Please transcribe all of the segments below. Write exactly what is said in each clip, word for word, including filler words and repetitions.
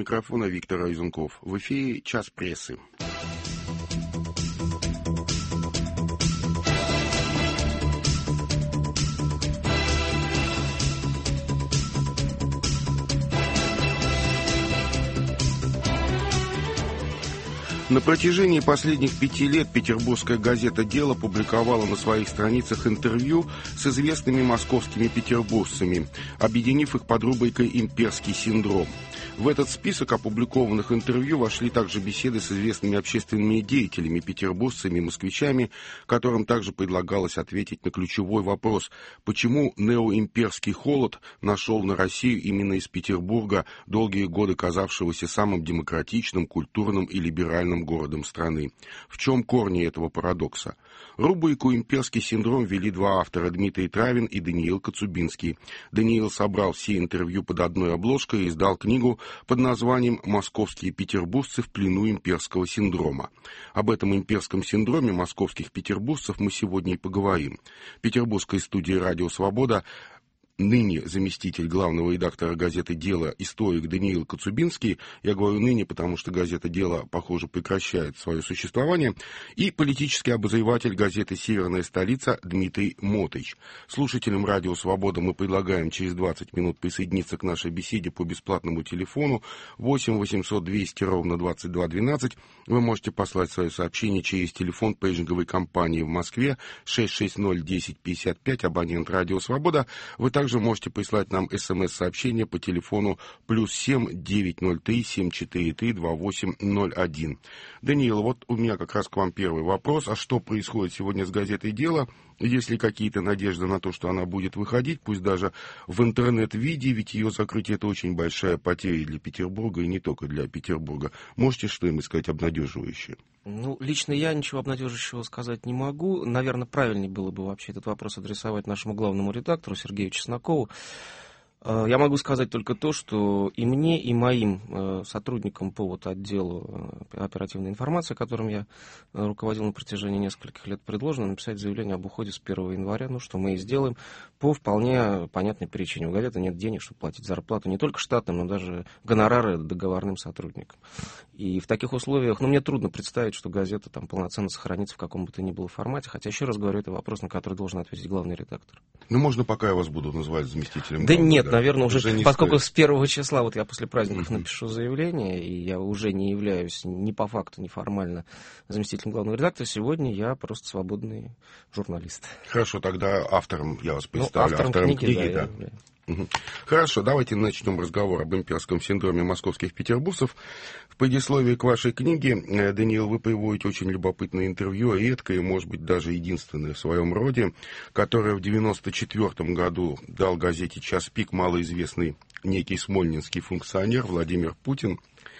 микрофона Виктор Разумков. В эфире «Час прессы». На протяжении последних пяти лет петербургская газета «Дело» публиковала на своих страницах интервью с известными московскими петербуржцами, объединив их под рубрикой «Имперский синдром». В этот список опубликованных интервью вошли также беседы с известными общественными деятелями, петербуржцами и москвичами, которым также предлагалось ответить на ключевой вопрос, почему неоимперский холод нашел на Россию именно из Петербурга, долгие годы казавшегося самым демократичным, культурным и либеральным городом страны. В чем корни этого парадокса? Рубрику «Имперский синдром» вели два автора, Дмитрий Травин и Даниил Коцубинский. Даниил собрал все интервью под одной обложкой и издал книгу под названием «Московские петербуржцы в плену имперского синдрома». Об этом имперском синдроме московских петербуржцев мы сегодня и поговорим. В петербургской студии «Радио Свобода» ныне заместитель главного редактора газеты «Дело», историк Даниил Коцубинский, я говорю ныне, потому что газета «Дело», похоже, прекращает свое существование, и политический обозреватель газеты «Северная столица» Дмитрий Мотыч. Слушателям «Радио Свобода» мы предлагаем через двадцать минут присоединиться к нашей беседе по бесплатному телефону восемь восемьсот двести ровно двадцать два двенадцать. Вы можете послать свое сообщение через телефон пейджинговой компании в Москве шесть шесть ноль десять пятьдесят пять, абонент «Радио Свобода». Вы также Также можете прислать нам смс-сообщение по телефону плюс семь девятьсот три семь четыре три два восемь ноль один. Даниил, вот у меня как раз к вам первый вопрос. А что происходит сегодня с газетой «Дело»? Есть ли какие-то надежды на то, что она будет выходить, пусть даже в интернет-виде, ведь ее закрытие — это очень большая потеря для Петербурга, и не только для Петербурга. Можете что-нибудь сказать обнадеживающее? Ну, лично я ничего обнадеживающего сказать не могу. Наверное, правильнее было бы вообще этот вопрос адресовать нашему главному редактору Сергею Чеснокову. Я могу сказать только то, что и мне, и моим сотрудникам по вот отделу оперативной информации, которым я руководил на протяжении нескольких лет, предложено написать заявление об уходе с первого января, ну, что мы и сделаем, по вполне понятной причине. У газеты нет денег, чтобы платить зарплату не только штатным, но даже гонорары договорным сотрудникам. И в таких условиях, ну, мне трудно представить, что газета там полноценно сохранится в каком бы то ни было формате, хотя, еще раз говорю, это вопрос, на который должен ответить главный редактор. Ну, можно, пока я вас буду называть заместителем. Да главного, нет, да. Наверное, уже, уже поскольку стоит. с первого числа вот я после праздников Mm-hmm. напишу заявление, и я уже не являюсь ни по факту, ни формально заместителем главного редактора, сегодня я просто свободный журналист. Хорошо, тогда автором я вас представлю. Ну, автором, автором книги, книги, да. да. Угу. Хорошо, давайте начнем разговор об имперском синдроме московских петербуржцев. В предисловии к вашей книге, Даниил, вы приводите очень любопытное интервью, редкое, может быть, даже единственное в своем роде, которое в девяносто четвёртом году дал газете «Час пик» малоизвестный некий смольнинский функционер Владимир Путин.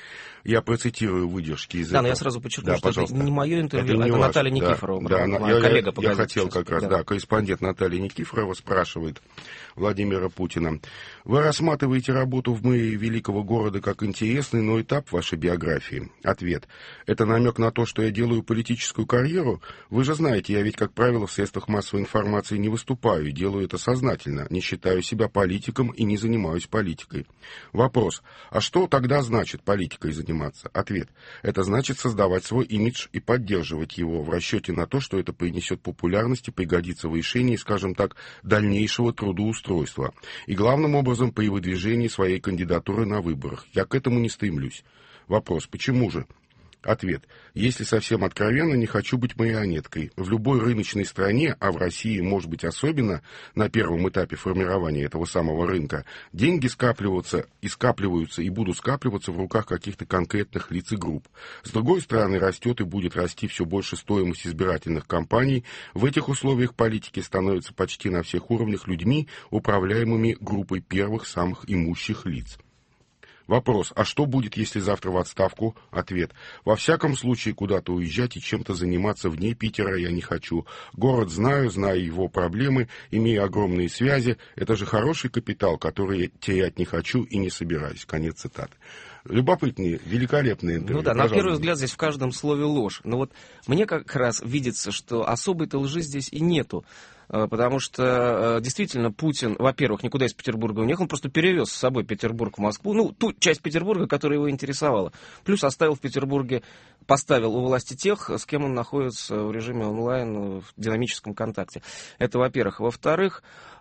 Я процитирую выдержки из да, этого. но я сразу подчеркну, да, что пожалуйста. это не мое интервью, это, это не Наталья ваш, Никифорова, да, моя, да, моя я, коллега я, по я газете хотел как раз, да. да, корреспондент Наталья Никифорова спрашивает Владимира Путина. Вы рассматриваете работу в мэрии великого города как интересный, но этап вашей биографии? Ответ. Это намек на то, что я делаю политическую карьеру? Вы же знаете, я ведь, как правило, в средствах массовой информации не выступаю и делаю это сознательно, не считаю себя политиком и не занимаюсь политикой. Вопрос. А что тогда значит политикой заниматься? Ответ. Это значит создавать свой имидж и поддерживать его в расчете на то, что это принесет популярность и пригодится в решении, скажем так, дальнейшего трудоустройства. И главным образом при выдвижении своей кандидатуры на выборах. Я к этому не стремлюсь. Вопрос. Почему же? Ответ. Если совсем откровенно, не хочу быть марионеткой. В любой рыночной стране, а в России, может быть, особенно на первом этапе формирования этого самого рынка, деньги скапливаются и скапливаются и будут скапливаться в руках каких-то конкретных лиц и групп. С другой стороны, растет и будет расти все больше стоимость избирательных кампаний. В этих условиях политики становятся почти на всех уровнях людьми, управляемыми группой первых самых имущих лиц. Вопрос, а что будет, если завтра в отставку? Ответ, во всяком случае куда-то уезжать и чем-то заниматься вне Питера я не хочу. Город знаю, знаю его проблемы, имею огромные связи. Это же хороший капитал, который я терять не хочу и не собираюсь. Конец цитаты. Любопытные, великолепные интервью. Ну да, пожалуйста. На первый взгляд здесь в каждом слове ложь. Но вот мне как раз видится, что особой-то лжи здесь и нету. Потому что действительно Путин, во-первых, никуда из Петербурга не уехал, он просто перевез с собой Петербург в Москву, ну, ту часть Петербурга, которая его интересовала. Плюс оставил в Петербурге, поставил у власти тех, с кем он находится в режиме онлайн, в динамическом контакте. Это, во-первых. Во-вторых,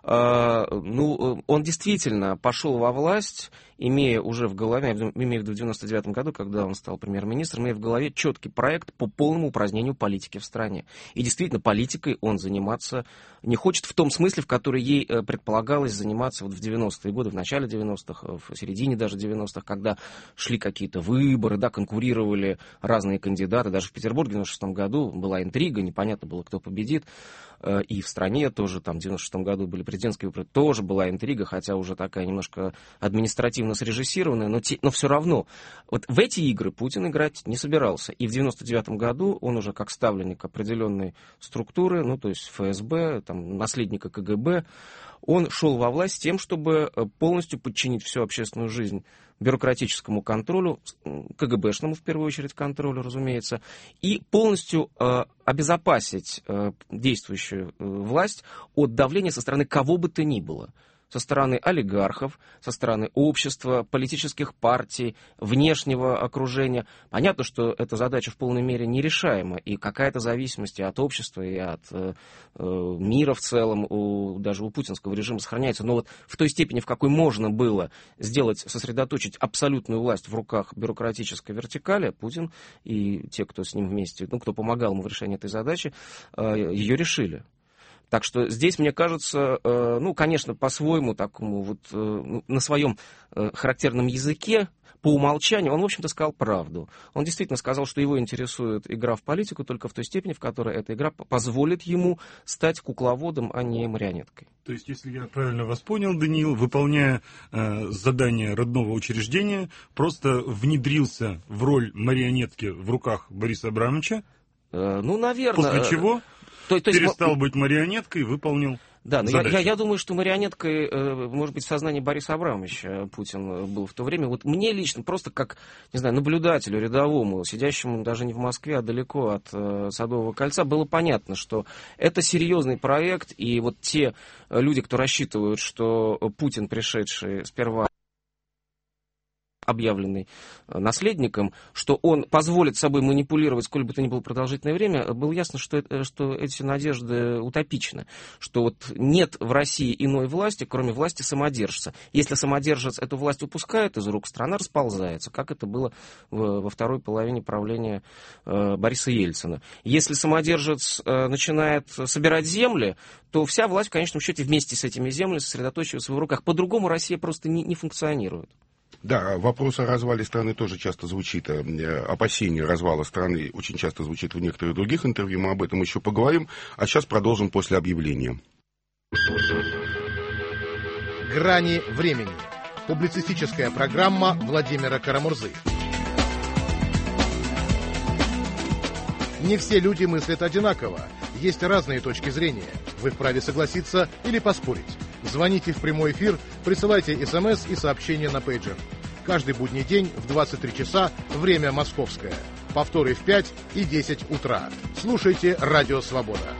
ну, он действительно пошел во власть, имея уже в голове, имея в виду в девяносто девятом году, когда он стал премьер-министром, имея в голове четкий проект по полному упразднению политики в стране. И действительно, политикой он заниматься не хочет в том смысле, в который ей предполагалось заниматься вот в девяностые годы, в начале девяностых, в середине даже девяностых, когда шли какие-то выборы, да, конкурировали разные кандидаты. Даже в Петербурге в девяносто шестом году была интрига, непонятно было, кто победит. И в стране тоже, там, в девяносто шестом году были президентские выборы, тоже была интрига, хотя уже такая немножко административно срежиссированная, но, те, но все равно. Вот в эти игры Путин играть не собирался. И в девяносто девятом году он уже как ставленник определенной структуры, ну, то есть эф эс бэ, там, наследника ка гэ бэ, он шел во власть с тем, чтобы полностью подчинить всю общественную жизнь бюрократическому контролю, ка гэ бэшному в первую очередь контролю, разумеется, и полностью э, обезопасить э, действующую э, власть от давления со стороны кого бы то ни было. Со стороны олигархов, со стороны общества, политических партий, внешнего окружения. Понятно, что эта задача в полной мере нерешаема, и какая-то зависимость и от общества, и от э, мира в целом, у, даже у путинского режима сохраняется. Но вот в той степени, в какой можно было сделать, сосредоточить абсолютную власть в руках бюрократической вертикали, Путин и те, кто с ним вместе, ну, кто помогал ему в решении этой задачи, э, ее решили. Так что здесь, мне кажется, ну, конечно, по-своему такому, вот, на своем характерном языке, по умолчанию, он, в общем-то, сказал правду. Он действительно сказал, что его интересует игра в политику только в той степени, в которой эта игра позволит ему стать кукловодом, а не марионеткой. То есть, если я правильно вас понял, Даниил, выполняя э, задание родного учреждения, просто внедрился в роль марионетки в руках Бориса Абрамовича? Э, ну, наверное. После чего... То, то перестал есть, быть марионеткой, выполнил Да, но я, я, я думаю, что марионеткой, может быть, в сознании Бориса Абрамовича Путин был в то время. Вот мне лично, просто как, не знаю, наблюдателю рядовому, сидящему даже не в Москве, а далеко от Садового кольца, было понятно, что это серьезный проект, и вот те люди, кто рассчитывают, что Путин, пришедший сперва объявленный наследником, что он позволит собой манипулировать сколь бы то ни было продолжительное время, было ясно, что, это, что эти надежды утопичны, что вот нет в России иной власти, кроме власти самодержца. Если самодержец эту власть упускает из рук, страна расползается, как это было в, во второй половине правления э, Бориса Ельцина. Если самодержец э, начинает собирать земли, то вся власть в конечном счете вместе с этими землями сосредоточивается в его руках. По-другому Россия просто не, не функционирует. Да, вопрос о развале страны тоже часто звучит, опасение развала страны очень часто звучит в некоторых других интервью, мы об этом еще поговорим, а сейчас продолжим после объявления. «Грани времени». Публицистическая программа Владимира Карамурзы. Не все люди мыслят одинаково. Есть разные точки зрения. Вы вправе согласиться или поспорить. Звоните в прямой эфир, присылайте смс и сообщения на пейджер. Каждый будний день в двадцать три часа, время московское. Повторы в пять и десять утра. Слушайте «Радио Свобода».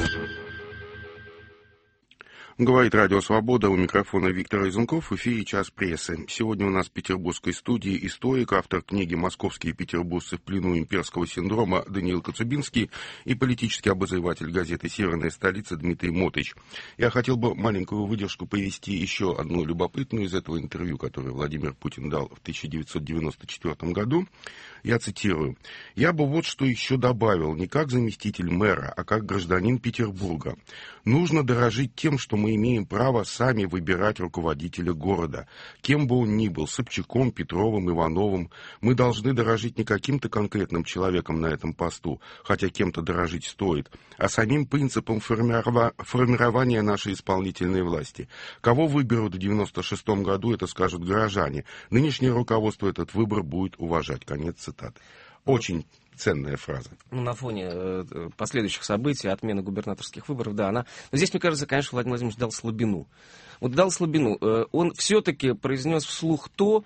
Говорит Радио Свобода, у микрофона Виктор Изенков, в эфире «Час прессы». Сегодня у нас в петербургской студии историк, автор книги «Московские петербуржцы в плену имперского синдрома» Даниил Коцубинский и политический обозреватель газеты «Северная столица» Дмитрий Мотыч. Я хотел бы маленькую выдержку привести еще одну любопытную из этого интервью, которое Владимир Путин дал в тысяча девятьсот девяносто четвёртом году. Я цитирую. «Я бы вот что еще добавил, не как заместитель мэра, а как гражданин Петербурга. Нужно дорожить тем, что мы имеем право сами выбирать руководителя города. Кем бы он ни был, Собчаком, Петровым, Ивановым. Мы должны дорожить не каким-то конкретным человеком на этом посту, хотя кем-то дорожить стоит, а самим принципом формирова... формирования нашей исполнительной власти. Кого выберут в девяносто шестом году, это скажут горожане. Нынешнее руководство этот выбор будет уважать». Конец цитаты. Очень ценная фраза. Ну, на фоне э, последующих событий, отмены губернаторских выборов, да, она... Но здесь, мне кажется, конечно, Владимир Владимирович дал слабину. Вот дал слабину. Э, он все-таки произнес вслух то,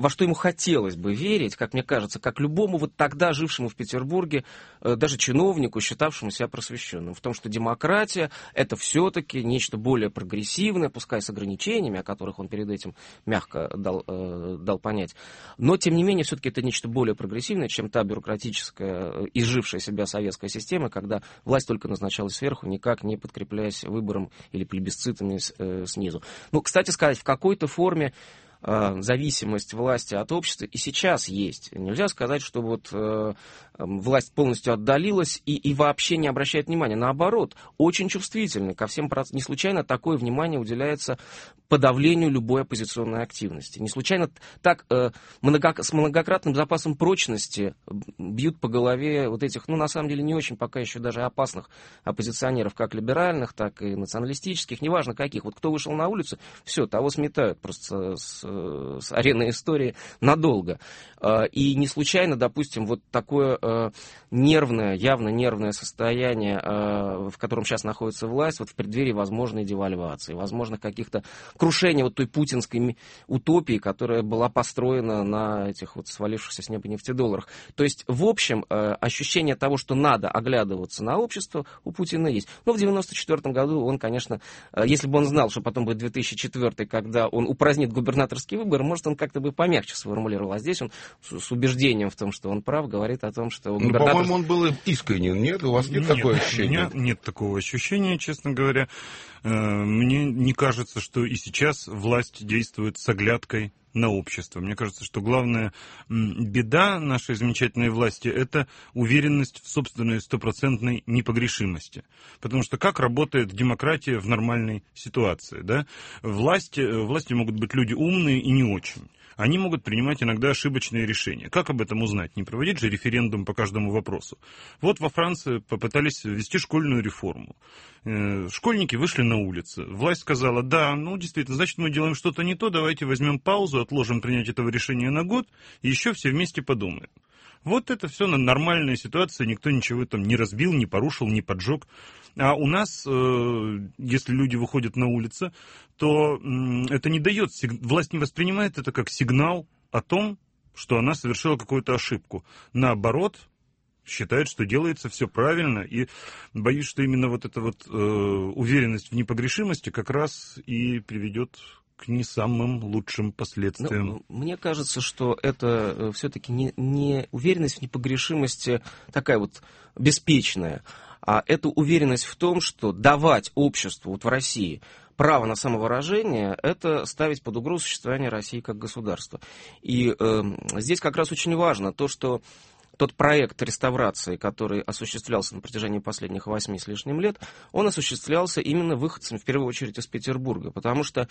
во что ему хотелось бы верить, как мне кажется, как любому вот тогда жившему в Петербурге, даже чиновнику, считавшему себя просвещенным, в том, что демократия — это все-таки нечто более прогрессивное, пускай с ограничениями, о которых он перед этим мягко дал, э, дал понять, но, тем не менее, все-таки это нечто более прогрессивное, чем та бюрократическая, изжившая себя советская система, когда власть только назначалась сверху, никак не подкрепляясь выбором или плебисцитами э, снизу. Ну, кстати сказать, в какой-то форме зависимость власти от общества и сейчас есть. Нельзя сказать, что вот э, власть полностью отдалилась и, и вообще не обращает внимания. Наоборот, очень чувствительны ко всем процессам. Не случайно такое внимание уделяется подавлению любой оппозиционной активности. Не случайно так э, много, с многократным запасом прочности бьют по голове вот этих, ну, на самом деле, не очень пока еще даже опасных оппозиционеров, как либеральных, так и националистических, неважно каких. Вот кто вышел на улицу, все, того сметают просто с с арены истории надолго. И не случайно, допустим, вот такое нервное, явно нервное состояние, в котором сейчас находится власть, вот в преддверии возможной девальвации, возможных каких-то крушений вот той путинской утопии, которая была построена на этих вот свалившихся с неба нефтедолларах. То есть, в общем, ощущение того, что надо оглядываться на общество, у Путина есть. Но в девяносто четвёртом году он, конечно, если бы он знал, что потом будет две тысячи четвёртый, когда он упразднит губернаторский выборы, может, он как-то бы помягче сформулировал. А здесь он с, с убеждением в том, что он прав, говорит о том, что... Ну, губернатор... по-моему, он был искренен, нет? У вас нет, нет такого ощущения? У меня нет такого ощущения, честно говоря. Мне не кажется, что и сейчас власть действует с оглядкой на общество. Мне кажется, что главная беда нашей замечательной власти — это уверенность в собственной стопроцентной непогрешимости. Потому что как работает демократия в нормальной ситуации? Да? Власти, власти могут быть люди умные и не очень. Они могут принимать иногда ошибочные решения. Как об этом узнать? Не проводить же референдум по каждому вопросу. Вот во Франции попытались ввести школьную реформу. Школьники вышли на улицы. Власть сказала: да, ну действительно, значит, мы делаем что-то не то, давайте возьмем паузу, отложим принять этого решения на год, и еще все вместе подумаем. Вот это все нормальная ситуация, никто ничего там не разбил, не порушил, не поджег. А у нас, если люди выходят на улицы, то это не дает, власть не воспринимает это как сигнал о том, что она совершила какую-то ошибку. Наоборот, считает, что делается все правильно, и боюсь, что именно вот эта вот э, уверенность в непогрешимости как раз и приведет к не самым лучшим последствиям. Ну, мне кажется, что это все-таки не, не уверенность в непогрешимости такая вот беспечная, а это уверенность в том, что давать обществу вот в России право на самовыражение — это ставить под угрозу существование России как государства. И э, здесь как раз очень важно то, что тот проект реставрации, который осуществлялся на протяжении последних восьми с лишним лет, он осуществлялся именно выходцами, в первую очередь, из Петербурга. Потому что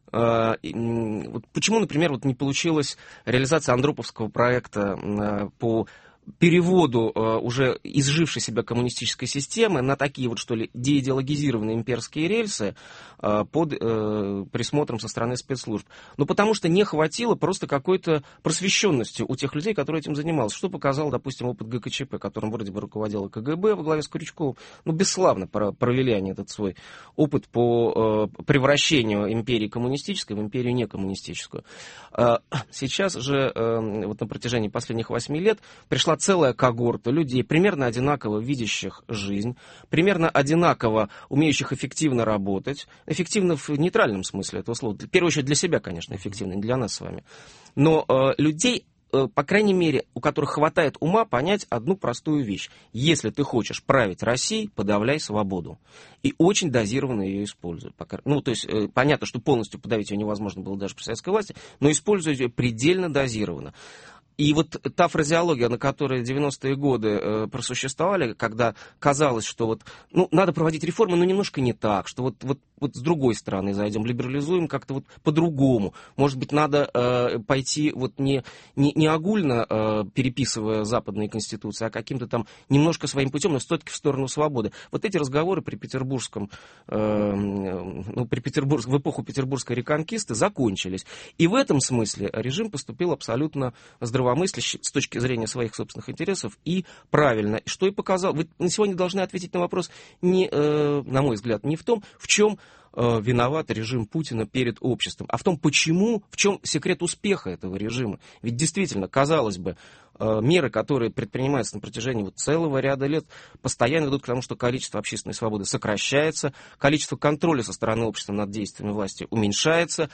э, вот почему, например, вот не получилась реализация Андроповского проекта э, по переводу э, уже изжившей себя коммунистической системы на такие вот, что ли, деидеологизированные имперские рельсы э, под э, присмотром со стороны спецслужб. Ну, потому что не хватило просто какой-то просвещенности у тех людей, которые этим занимались. Что показал, допустим, опыт ГКЧП, которым вроде бы руководила КГБ во главе с Крючковым. Ну, бесславно провели они этот свой опыт по э, превращению империи коммунистической в империю некоммунистическую. Э, сейчас же, э, вот на протяжении последних восьми лет, пришла целая когорта людей, примерно одинаково видящих жизнь, примерно одинаково умеющих эффективно работать, эффективно в нейтральном смысле этого слова, в первую очередь для себя, конечно, эффективно, не для нас с вами, но э, людей, э, по крайней мере, у которых хватает ума понять одну простую вещь: если ты хочешь править Россией, подавляй свободу. И очень дозированно ее используй. Ну, то есть, э, понятно, что полностью подавить ее невозможно было даже при советской власти, но используй ее предельно дозированно. И вот та фразеология, на которой девяностые годы э, просуществовали, когда казалось, что вот, ну, надо проводить реформы, но немножко не так, что вот, вот, вот с другой стороны зайдем, либерализуем как-то вот по-другому. Может быть, надо э, пойти вот не, не, не огульно э, переписывая западные конституции, а каким-то там немножко своим путем, но все-таки в сторону свободы. Вот эти разговоры при петербургском, э, ну, при Петербург, в эпоху петербургской реконкисты закончились. И в этом смысле режим поступил абсолютно здравомысляще с точки зрения своих собственных интересов и правильно. Что и показал. Вы на сегодня должны ответить на вопрос, не, э, на мой взгляд, не в том, в чем виноват режим Путина перед обществом, а в том, почему, в чем секрет успеха этого режима. Ведь действительно, казалось бы, меры, которые предпринимаются на протяжении вот целого ряда лет, постоянно ведут к тому, что количество общественной свободы сокращается, количество контроля со стороны общества над действиями власти уменьшается,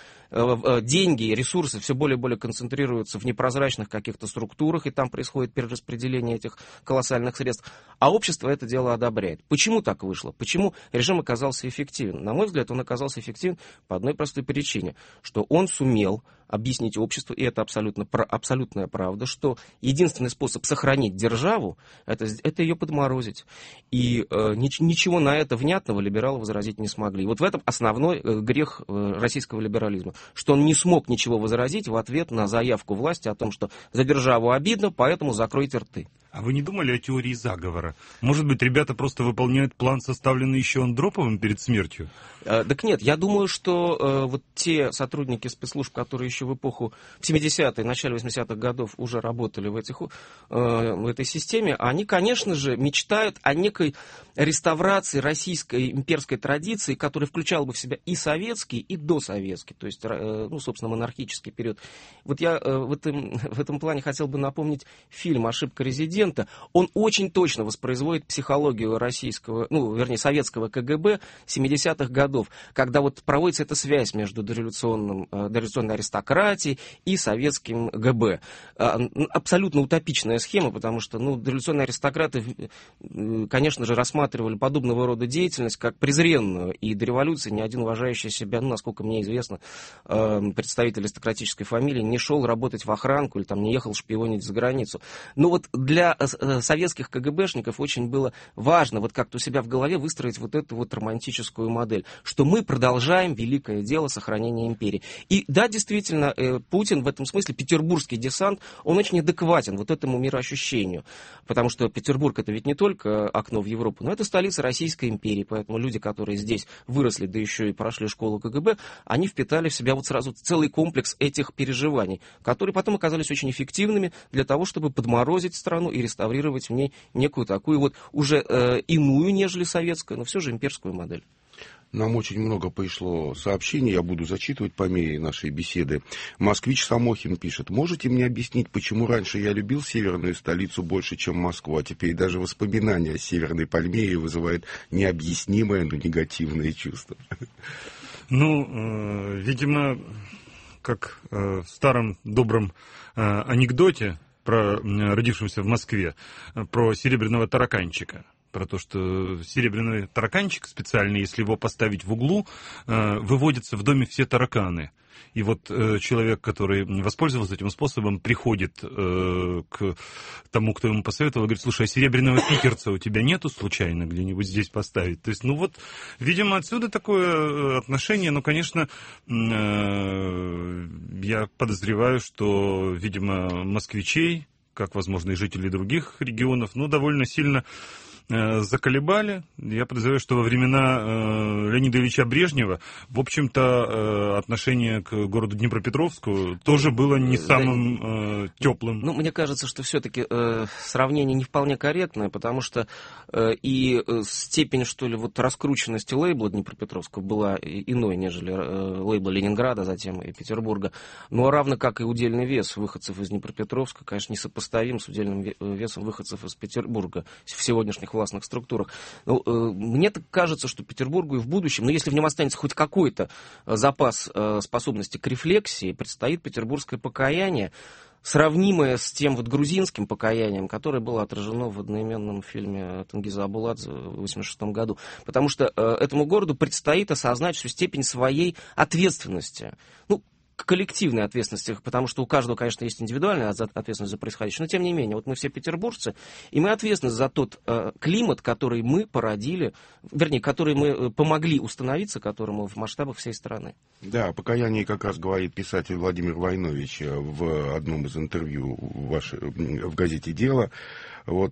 деньги и ресурсы все более и более концентрируются в непрозрачных каких-то структурах, и там происходит перераспределение этих колоссальных средств, а общество это дело одобряет. Почему так вышло? Почему режим оказался эффективен? На мой взгляд, он оказался эффективен по одной простой причине, что он сумел объяснить обществу, и это абсолютно, абсолютная правда, что единственный способ сохранить державу, это, это ее подморозить. И э, нич, ничего на это внятного либералы возразить не смогли. И вот в этом основной э, грех э, российского либерализма, что он не смог ничего возразить в ответ на заявку власти о том, что за державу обидно, поэтому закройте рты. А вы не думали о теории заговора? Может быть, ребята просто выполняют план, составленный еще Андроповым перед смертью? Э, так нет, я думаю, что э, вот те сотрудники спецслужб, которые еще в эпоху, в семидесятые, начале восьмидесятых годов уже работали в, этих, э, в этой системе, они, конечно же, мечтают о некой реставрации российской имперской традиции, которая включала бы в себя и советский, и досоветский, то есть, э, ну, собственно, монархический период. Вот я э, в, этом, в этом плане хотел бы напомнить фильм «Ошибка резидента». Он очень точно воспроизводит психологию российского, ну, вернее, советского КГБ семидесятых годов, когда вот проводится эта связь между дореволюционным, дореволюционной аристократией и советским ГБ. Абсолютно утопичная схема, потому что, ну, дореволюционные аристократы, конечно же, рассматривали подобного рода деятельность как презренную, и до революции ни один уважающий себя, ну, насколько мне известно, представитель аристократической фамилии не шел работать в охранку или там не ехал шпионить за границу. Но вот для советских КГБшников очень было важно вот как-то у себя в голове выстроить вот эту вот романтическую модель, что мы продолжаем великое дело сохранения империи. И да, действительно, Путин в этом смысле, петербургский десант, он очень адекватен вот этому мироощущению, потому что Петербург это ведь не только окно в Европу, но это столица Российской империи, поэтому люди, которые здесь выросли, да еще и прошли школу КГБ, они впитали в себя вот сразу целый комплекс этих переживаний, которые потом оказались очень эффективными для того, чтобы подморозить страну и реставрировать в ней некую такую вот уже э, иную, нежели советскую, но все же имперскую модель. Нам очень много пришло сообщений, я буду зачитывать по мере нашей беседы. Москвич Самохин пишет: можете мне объяснить, почему раньше я любил северную столицу больше, чем Москву, а теперь даже воспоминания о Северной Пальмире вызывают необъяснимое, но негативное чувство? Ну, э, видимо, как э, в старом добром э, анекдоте про родившегося в Москве, про серебряного тараканчика. Про то, что серебряный тараканчик специальный, если его поставить в углу, выводятся в доме все тараканы. И вот человек, который воспользовался этим способом, приходит к тому, кто ему посоветовал, и говорит: слушай, а серебряного питерца у тебя нету случайно где-нибудь здесь поставить? То есть, ну вот, видимо, отсюда такое отношение. Но, конечно, я подозреваю, что, видимо, москвичей, как, возможно, и жителей других регионов, ну, довольно сильно заколебали. Я подозреваю, что во времена э, Леонида Ильича Брежнева, в общем-то, э, отношение к городу Днепропетровску тоже было не самым э, теплым. Ну, мне кажется, что все-таки э, сравнение не вполне корректное, потому что э, и э, степень, что ли, вот раскрученности лейбла Днепропетровска была иной, нежели э, лейбла Ленинграда, затем и Петербурга. Но равно как и удельный вес выходцев из Днепропетровска, конечно, несопоставим с удельным весом выходцев из Петербурга в сегодняшних властных структурах. Ну, э, мне так кажется, что Петербургу и в будущем, ну, если в нем останется хоть какой-то э, запас э, способности к рефлексии, предстоит петербургское покаяние, сравнимое с тем вот грузинским покаянием, которое было отражено в одноименном фильме Тенгиза Абуладзе в восемьдесят шестом году. Потому что э, этому городу предстоит осознать всю степень своей ответственности. Ну, коллективной ответственности, потому что у каждого, конечно, есть индивидуальная ответственность за происходящее, но тем не менее, вот мы все петербуржцы, и мы ответственны за тот э, климат, который мы породили, вернее, который мы помогли установиться, которому в масштабах всей страны. Да, о покаянии как раз говорит писатель Владимир Войнович в одном из интервью в, вашей, в газете «Дело». Вот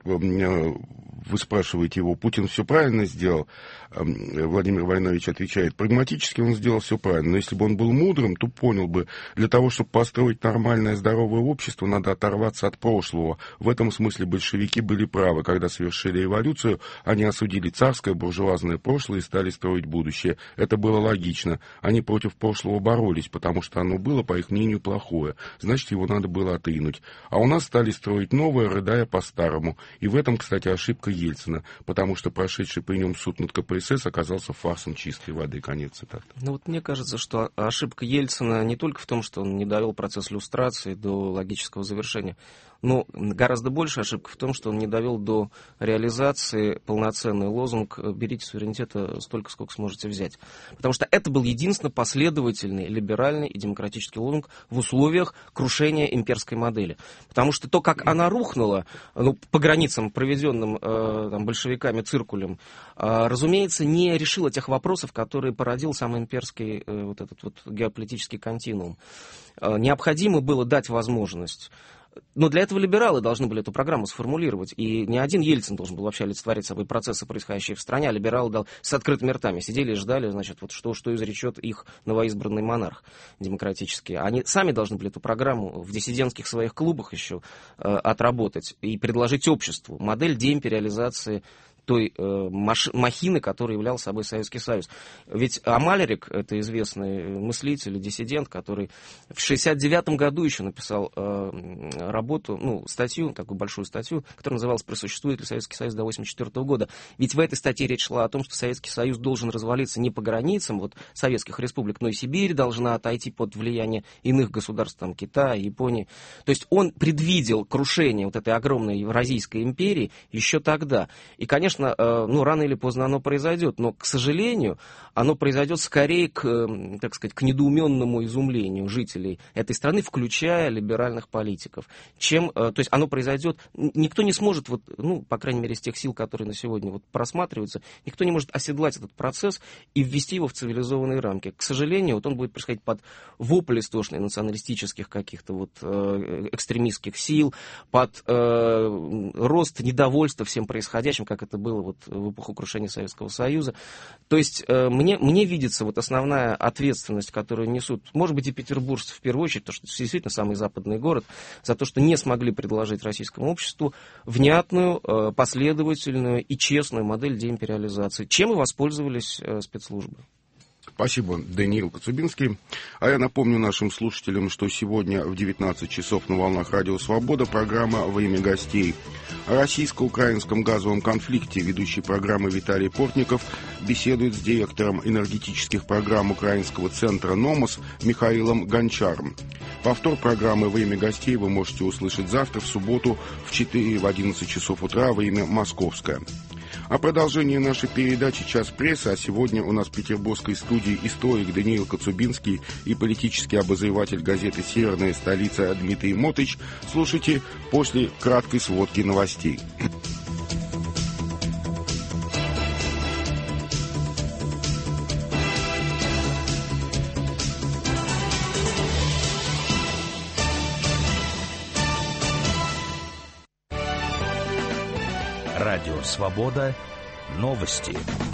вы спрашиваете его, Путин все правильно сделал? Владимир Войнович отвечает, прагматически он сделал все правильно, но если бы он был мудрым, то понял бы, для того, чтобы построить нормальное, здоровое общество, надо оторваться от прошлого. В этом смысле большевики были правы, когда совершили революцию, они осудили царское буржуазное прошлое и стали строить будущее. Это было логично. Они против прошлого боролись, потому что оно было, по их мнению, плохое. Значит, его надо было отринуть. А у нас стали строить новое, рыдая по-старому. И в этом, кстати, ошибка Ельцина, потому что прошедший при нем суд над ка пэ эс эс оказался фарсом чистой воды. Конец цитаты. Ну вот мне кажется, что ошибка Ельцина не только в том, что он не довел процесс люстрации до логического завершения, но гораздо больше ошибка в том, что он не довел до реализации полноценный лозунг «берите суверенитета столько, сколько сможете взять». Потому что это был единственно последовательный, либеральный и демократический лозунг в условиях крушения имперской модели. Потому что то, как она рухнула, ну, по границам, проведенным э, там, большевиками циркулем, э, разумеется, не решила тех вопросов, которые породил сам имперский э, вот этот вот геополитический континуум. Э, необходимо было дать возможность. Но для этого либералы должны были эту программу сформулировать. И не один Ельцин должен был вообще олицетворять собой процессы, происходящие в стране, а либералы дал, с открытыми ртами сидели и ждали, значит, вот что, что изречет их новоизбранный монарх демократический. Они сами должны были эту программу в диссидентских своих клубах еще э, отработать и предложить обществу модель деимпериализации той э, маш, махины, которой являл собой Советский Союз. Ведь Амалерик, это известный мыслитель и диссидент, который в шестьдесят девятом году еще написал э, работу, ну, статью, такую большую статью, которая называлась «Просуществует ли Советский Союз до восемьдесят четвёртого года». Ведь в этой статье речь шла о том, что Советский Союз должен развалиться не по границам вот, советских республик, но и Сибирь должна отойти под влияние иных государств, там, Китая, Японии. То есть он предвидел крушение вот этой огромной Евразийской империи еще тогда. И, конечно, ну, рано или поздно оно произойдет, но, к сожалению, оно произойдет скорее к, так сказать, к недоуменному изумлению жителей этой страны, включая либеральных политиков, чем, то есть оно произойдет, никто не сможет, вот, ну, по крайней мере, из тех сил, которые на сегодня вот просматриваются, никто не может оседлать этот процесс и ввести его в цивилизованные рамки. К сожалению, вот он будет происходить под вопль истошных националистических каких-то вот экстремистских сил, под э, рост недовольства всем происходящим, как это было вот в эпоху крушения Советского Союза. То есть э, мне, мне видится вот основная ответственность, которую несут, может быть, и петербуржцы в первую очередь, потому что это действительно самый западный город, за то, что не смогли предложить российскому обществу внятную, э, последовательную и честную модель деимпериализации, чем и воспользовались э, спецслужбы. Спасибо, Даниил Коцубинский. А я напомню нашим слушателям, что сегодня в девятнадцать часов на волнах Радио Свобода программа «Во имя гостей». О российско-украинском газовом конфликте ведущий программы Виталий Портников беседует с директором энергетических программ Украинского центра «Номос» Михаилом Гончаром. Повтор программы «Во имя гостей» вы можете услышать завтра, в субботу, в четыре в одиннадцать часов утра во имя Московское. О продолжении нашей передачи «Час прессы», а сегодня у нас в петербургской студии историк Даниил Коцубинский и политический обозреватель газеты «Северная столица» Дмитрий Мотыч. Слушайте после краткой сводки новостей. Радио «Свобода». Новости.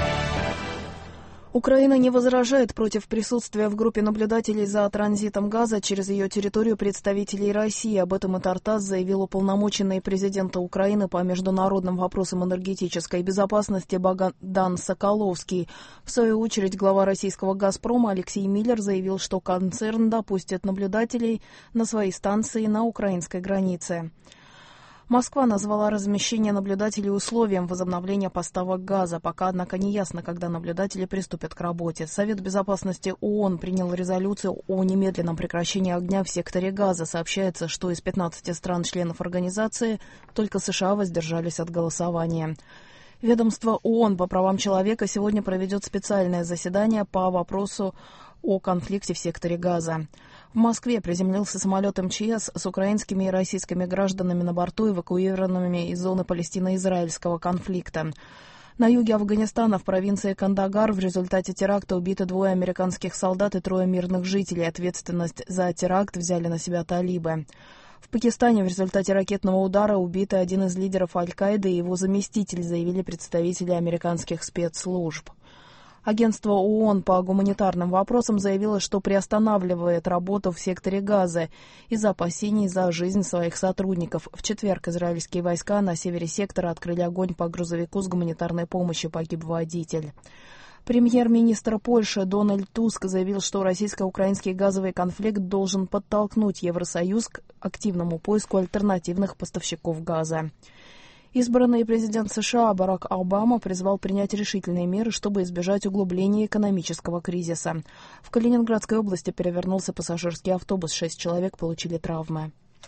Украина не возражает против присутствия в группе наблюдателей за транзитом газа через ее территорию представителей России. Об этом ТАРТАСС заявил уполномоченный президента Украины по международным вопросам энергетической безопасности Богдан Соколовский. В свою очередь, глава российского «Газпрома» Алексей Миллер заявил, что концерн допустит наблюдателей на свои станции на украинской границе. Москва назвала размещение наблюдателей условием возобновления поставок газа. Пока, однако, не ясно, когда наблюдатели приступят к работе. Совет безопасности ООН принял резолюцию о немедленном прекращении огня в секторе Газа. Сообщается, что из пятнадцати стран-членов организации только США воздержались от голосования. Ведомство ООН по правам человека сегодня проведет специальное заседание по вопросу о конфликте в секторе Газа. В Москве приземлился самолет эм че эс с украинскими и российскими гражданами на борту, эвакуированными из зоны палестино-израильского конфликта. На юге Афганистана, в провинции Кандагар, в результате теракта убиты двое американских солдат и трое мирных жителей. Ответственность за теракт взяли на себя талибы. В Пакистане в результате ракетного удара убит один из лидеров Аль-Каиды и его заместитель, заявили представители американских спецслужб. Агентство ООН по гуманитарным вопросам заявило, что приостанавливает работу в секторе Газы из-за опасений за жизнь своих сотрудников. В четверг израильские войска на севере сектора открыли огонь по грузовику с гуманитарной помощью, погиб водитель. Премьер-министр Польши Дональд Туск заявил, что российско-украинский газовый конфликт должен подтолкнуть Евросоюз к активному поиску альтернативных поставщиков газа. Избранный президент США Барак Обама призвал принять решительные меры, чтобы избежать углубления экономического кризиса. В Калининградской области перевернулся пассажирский автобус, шесть человек получили травмы.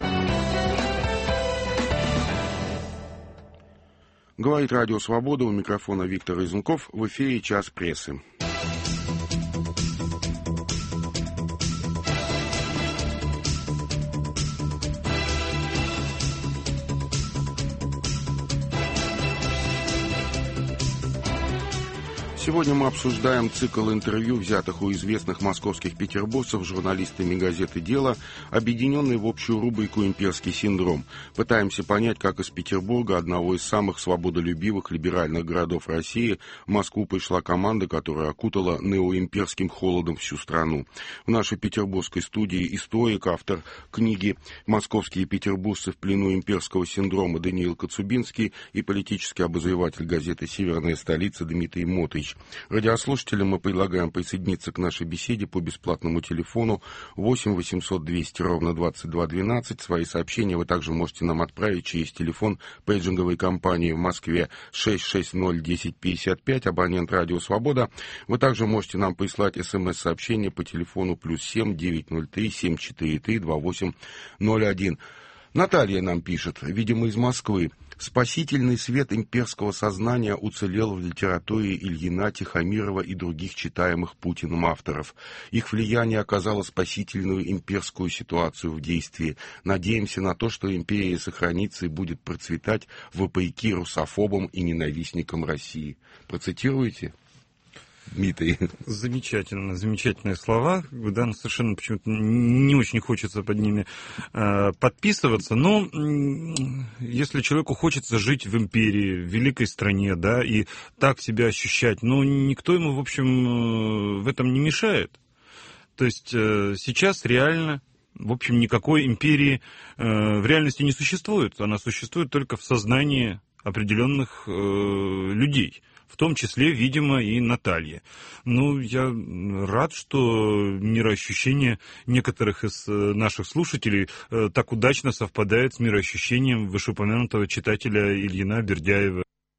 Говорит Радио Свобода, у микрофона Виктор Изунков, в эфире «Час прессы». Сегодня мы обсуждаем цикл интервью, взятых у известных московских петербуржцев журналистами газеты «Дело», объединенный в общую рубрику «Имперский синдром». Пытаемся понять, как из Петербурга, одного из самых свободолюбивых либеральных городов России, в Москву пришла команда, которая окутала неоимперским холодом всю страну. В нашей петербургской студии историк, автор книги «Московские петербуржцы в плену имперского синдрома» Даниил Коцубинский и политический обозреватель газеты «Северная столица» Дмитрий Мотыч. Радиослушателям мы предлагаем присоединиться к нашей беседе по бесплатному телефону восемь восемьсот двести ровно двадцать два двенадцать. Свои сообщения вы также можете нам отправить через телефон пейджинговой компании в Москве шесть шесть ноль десять пятьдесят пять, абонент «Радио Свобода». Вы также можете нам прислать смс-сообщение по телефону плюс семь девятьсот три семь четыре три два восемь ноль один. Наталья нам пишет, видимо, из Москвы. Спасительный свет имперского сознания уцелел в литературе Ильина, Тихомирова и других читаемых Путиным авторов. Их влияние оказало спасительную имперскую ситуацию в действии. Надеемся на то, что империя сохранится и будет процветать вопреки русофобам и ненавистникам России. Процитируете? Дмитрий. Замечательно, замечательные слова. Да, совершенно почему-то не очень хочется под ними э, подписываться, но э, если человеку хочется жить в империи, в великой стране, да, и так себя ощущать, но никто ему, в общем, э, в этом не мешает. То есть э, сейчас реально, в общем, никакой империи э, в реальности не существует. Она существует только в сознании определенных э, людей. В том числе, видимо, и Наталья. Ну, я рад, что мироощущение некоторых из наших слушателей так удачно совпадает с мироощущением вышеупомянутого читателя Ильина Бердяева.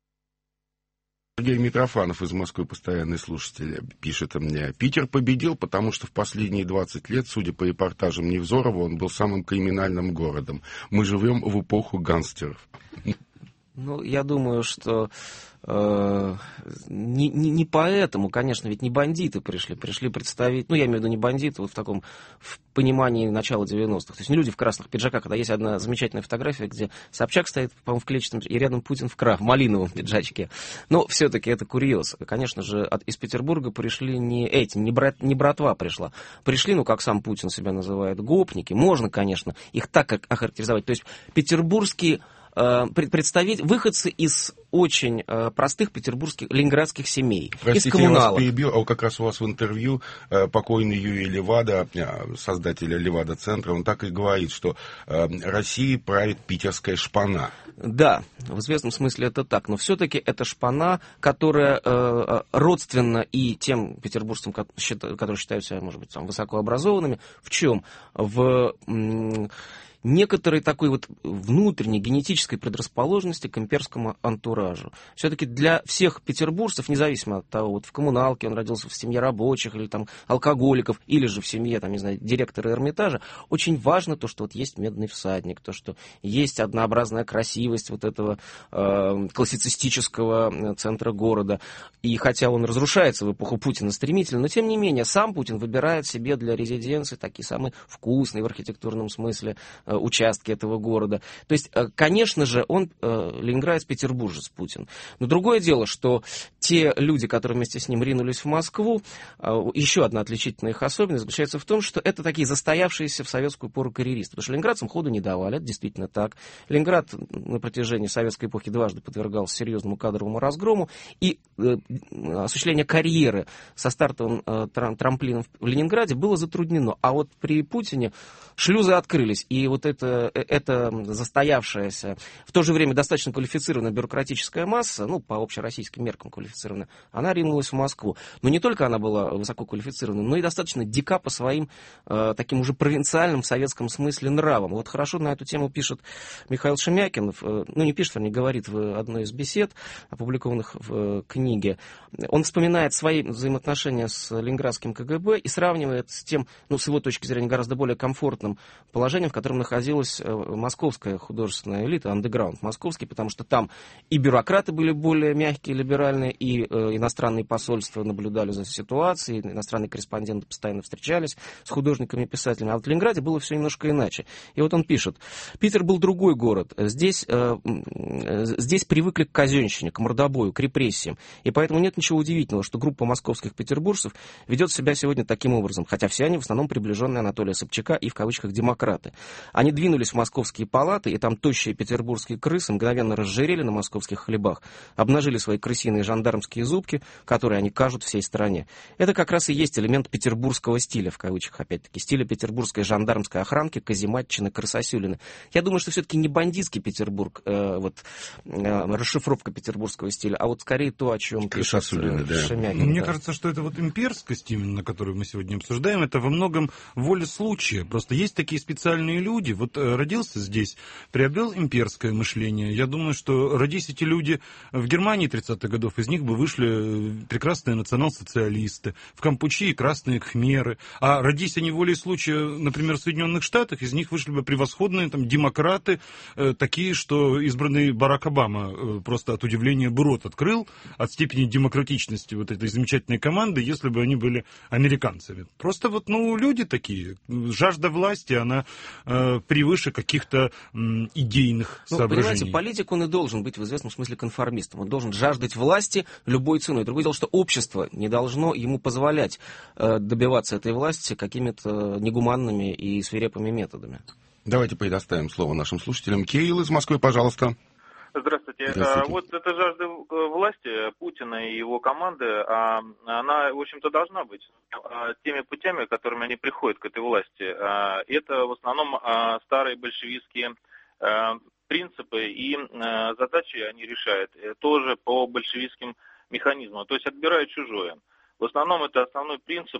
Сергей Митрофанов из Москвы, постоянный слушатель, пишет мне. Питер победил, потому что в последние двадцать лет, судя по репортажам Невзорова, он был самым криминальным городом. Мы живем в эпоху гангстеров. Ну, я думаю, что э, не, не, не поэтому, конечно, ведь не бандиты пришли, пришли представить, ну, я имею в виду не бандиты, вот в таком, в понимании начала девяностых, то есть не люди в красных пиджаках, когда есть одна замечательная фотография, где Собчак стоит, по-моему, в клетчатом, и рядом Путин в, кра... в малиновом пиджачке. Но все-таки это курьез. Конечно же, от, из Петербурга пришли не эти, не, брат, не братва пришла. Пришли, ну, как сам Путин себя называет, гопники. Можно, конечно, их так как охарактеризовать. То есть петербургские представить выходцы из очень э, простых петербургских, ленинградских семей. Простите, из коммуналок. Я вас перебил, а как раз у вас в интервью э, покойный Юрий Левада, э, создатель Левада-центра, он так и говорит, что э, Россией правит питерская шпана. Да, в известном смысле это так, но все-таки это шпана, которая э, родственна и тем петербуржцам, которые считают себя, может быть, там, высокообразованными. В чем? В... М- некоторой такой вот внутренней генетической предрасположенности к имперскому антуражу. Все-таки для всех петербуржцев, независимо от того, вот в коммуналке он родился в семье рабочих или там алкоголиков, или же в семье, там, не знаю, директора Эрмитажа, очень важно то, что вот есть Медный всадник, то, что есть однообразная красивость вот этого э, классицистического центра города. И хотя он разрушается в эпоху Путина стремительно, но тем не менее сам Путин выбирает себе для резиденции такие самые вкусные в архитектурном смысле участки этого города. То есть, конечно же, он ленинградец, петербуржец Путин. Но другое дело, что те люди, которые вместе с ним ринулись в Москву, еще одна отличительная их особенность заключается в том, что это такие застоявшиеся в советскую пору карьеристы. Потому что ленинградцам ходу не давали, это действительно так. Ленинград на протяжении советской эпохи дважды подвергался серьезному кадровому разгрому, и э, осуществление карьеры со стартовым э, трамплином в Ленинграде было затруднено. А вот при Путине шлюзы открылись, и вот это, это застоявшаяся, в то же время достаточно квалифицированная бюрократическая масса, ну, по общероссийским меркам квалифицированная, она ринулась в Москву. Но не только она была высококвалифицирована, но и достаточно дика по своим э, таким уже провинциальным в советском смысле нравам. Вот хорошо на эту тему пишет Михаил Шемякин, э, ну, не пишет, вернее, говорит в одной из бесед, опубликованных в э, книге. Он вспоминает свои взаимоотношения с ленинградским КГБ и сравнивает с тем, ну, с его точки зрения, гораздо более комфортным положением, в котором находилась э, московская художественная элита, андеграунд московский, потому что там и бюрократы были более мягкие, либеральные, и э, иностранные посольства наблюдали за ситуацией, иностранные корреспонденты постоянно встречались с художниками и писателями. А вот в Ленинграде было все немножко иначе. И вот он пишет: Питер был другой город. Здесь, э, здесь привыкли к казенщине, к мордобою, к репрессиям. И поэтому нет ничего удивительного, что группа московских петербуржцев ведет себя сегодня таким образом, хотя все они в основном приближенные Анатолия Собчака и в кавычках демократы. Они двинулись в московские палаты, и там тощие петербургские крысы мгновенно разжирели на московских хлебах, обнажили свои крысиные жандармские зубки, которые они кажут всей стране. Это как раз и есть элемент петербургского стиля, в кавычках, опять-таки, стиля петербургской жандармской охранки, казематчины, крысосюлины. Я думаю, что все-таки не бандитский Петербург, э, вот, э, расшифровка петербургского стиля, а вот скорее то, о чем пишет э, да. Шемякин. Мне да. кажется, что это вот имперскость, именно, которую мы сегодня обсуждаем, это во многом воля случая. Просто есть такие специальные люди. Вот э, родился здесь, приобрел имперское мышление. Я думаю, что родись эти люди в Германии тридцатых годов, из них бы вышли прекрасные национал-социалисты, в Кампучии красные кхмеры. А родись они волей случая, например, в Соединенных Штатах, из них вышли бы превосходные там демократы, э, такие, что избранный Барак Обама э, просто от удивления бы рот открыл от степени демократичности вот этой замечательной команды, если бы они были американцами. Просто вот, ну, люди такие. Жажда власти, она э, превыше каких-то э, идейных ну, соображений. Понимаете, политик, он и должен быть в известном смысле конформистом. Он должен жаждать власти любой ценой. Другое дело, что общество не должно ему позволять э, добиваться этой власти какими-то негуманными и свирепыми методами. Давайте предоставим слово нашим слушателям. Кирилл из Москвы, пожалуйста. Здравствуйте. Здравствуйте. Вот эта жажда власти Путина и его команды, она, в общем-то, должна быть. Теми путями, которыми они приходят к этой власти, это в основном старые большевистские принципы и задачи они решают тоже по большевистским механизмам, то есть отбирают чужое. В основном это основной принцип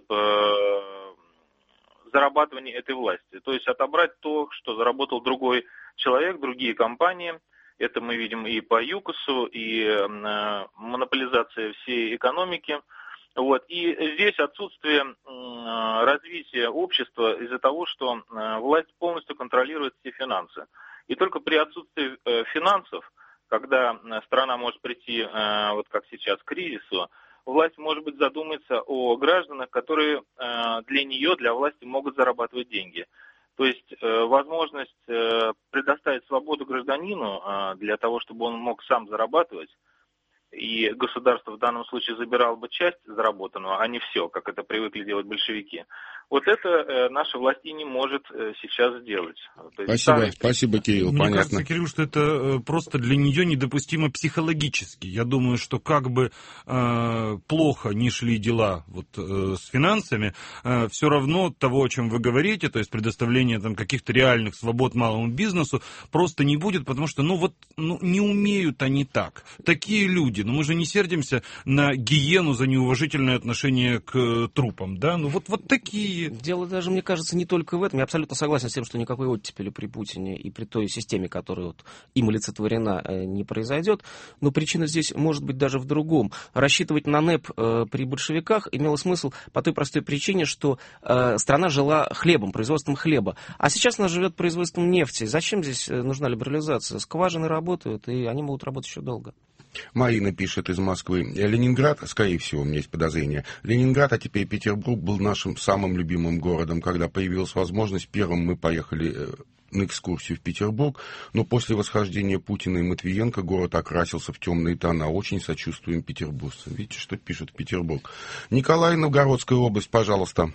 зарабатывания этой власти, то есть отобрать то, что заработал другой человек, другие компании. Это мы видим и по ЮКОСу, и э, монополизация всей экономики. Вот. И здесь отсутствие э, развития общества из-за того, что э, власть полностью контролирует все финансы. И только при отсутствии э, финансов, когда страна может прийти, э, вот как сейчас, к кризису, власть, может быть, задумается о гражданах, которые э, для нее, для власти могут зарабатывать деньги. То есть э, возможность э, предоставить свободу гражданину э, для того, чтобы он мог сам зарабатывать, и государство в данном случае забирало бы часть заработанного, а не все, как это привыкли делать большевики. Вот это э, наша власть и не может э, сейчас сделать. То есть спасибо, старый... спасибо, Кирилл, Мне понятно. кажется, Кирилл, что это просто для нее недопустимо психологически. Я думаю, что как бы э, плохо ни шли дела вот, э, с финансами, э, все равно того, о чем вы говорите, то есть предоставление там, каких-то реальных свобод малому бизнесу, просто не будет, потому что ну, вот, ну, не умеют они так. Такие люди, но мы же не сердимся на гиену за неуважительное отношение к трупам, да, ну вот, вот такие. Дело даже, мне кажется, не только в этом. Я абсолютно согласен с тем, что никакой оттепели при Путине и при той системе, которая вот им олицетворена, не произойдет. Но причина здесь может быть даже в другом. Рассчитывать на НЭП при большевиках имело смысл по той простой причине, что страна жила хлебом, производством хлеба. А сейчас она живет производством нефти. Зачем здесь нужна либерализация? Скважины работают, и они могут работать еще долго. Марина пишет из Москвы. Ленинград, скорее всего, у меня есть подозрение, Ленинград, а теперь Петербург был нашим самым любимым городом. Когда появилась возможность, первым мы поехали на экскурсию в Петербург, но после восхождения Путина и Матвиенко город окрасился в темные тона. Очень сочувствуем петербуржцам. Видите, что пишет Петербург. Николай, Новгородская область, пожалуйста.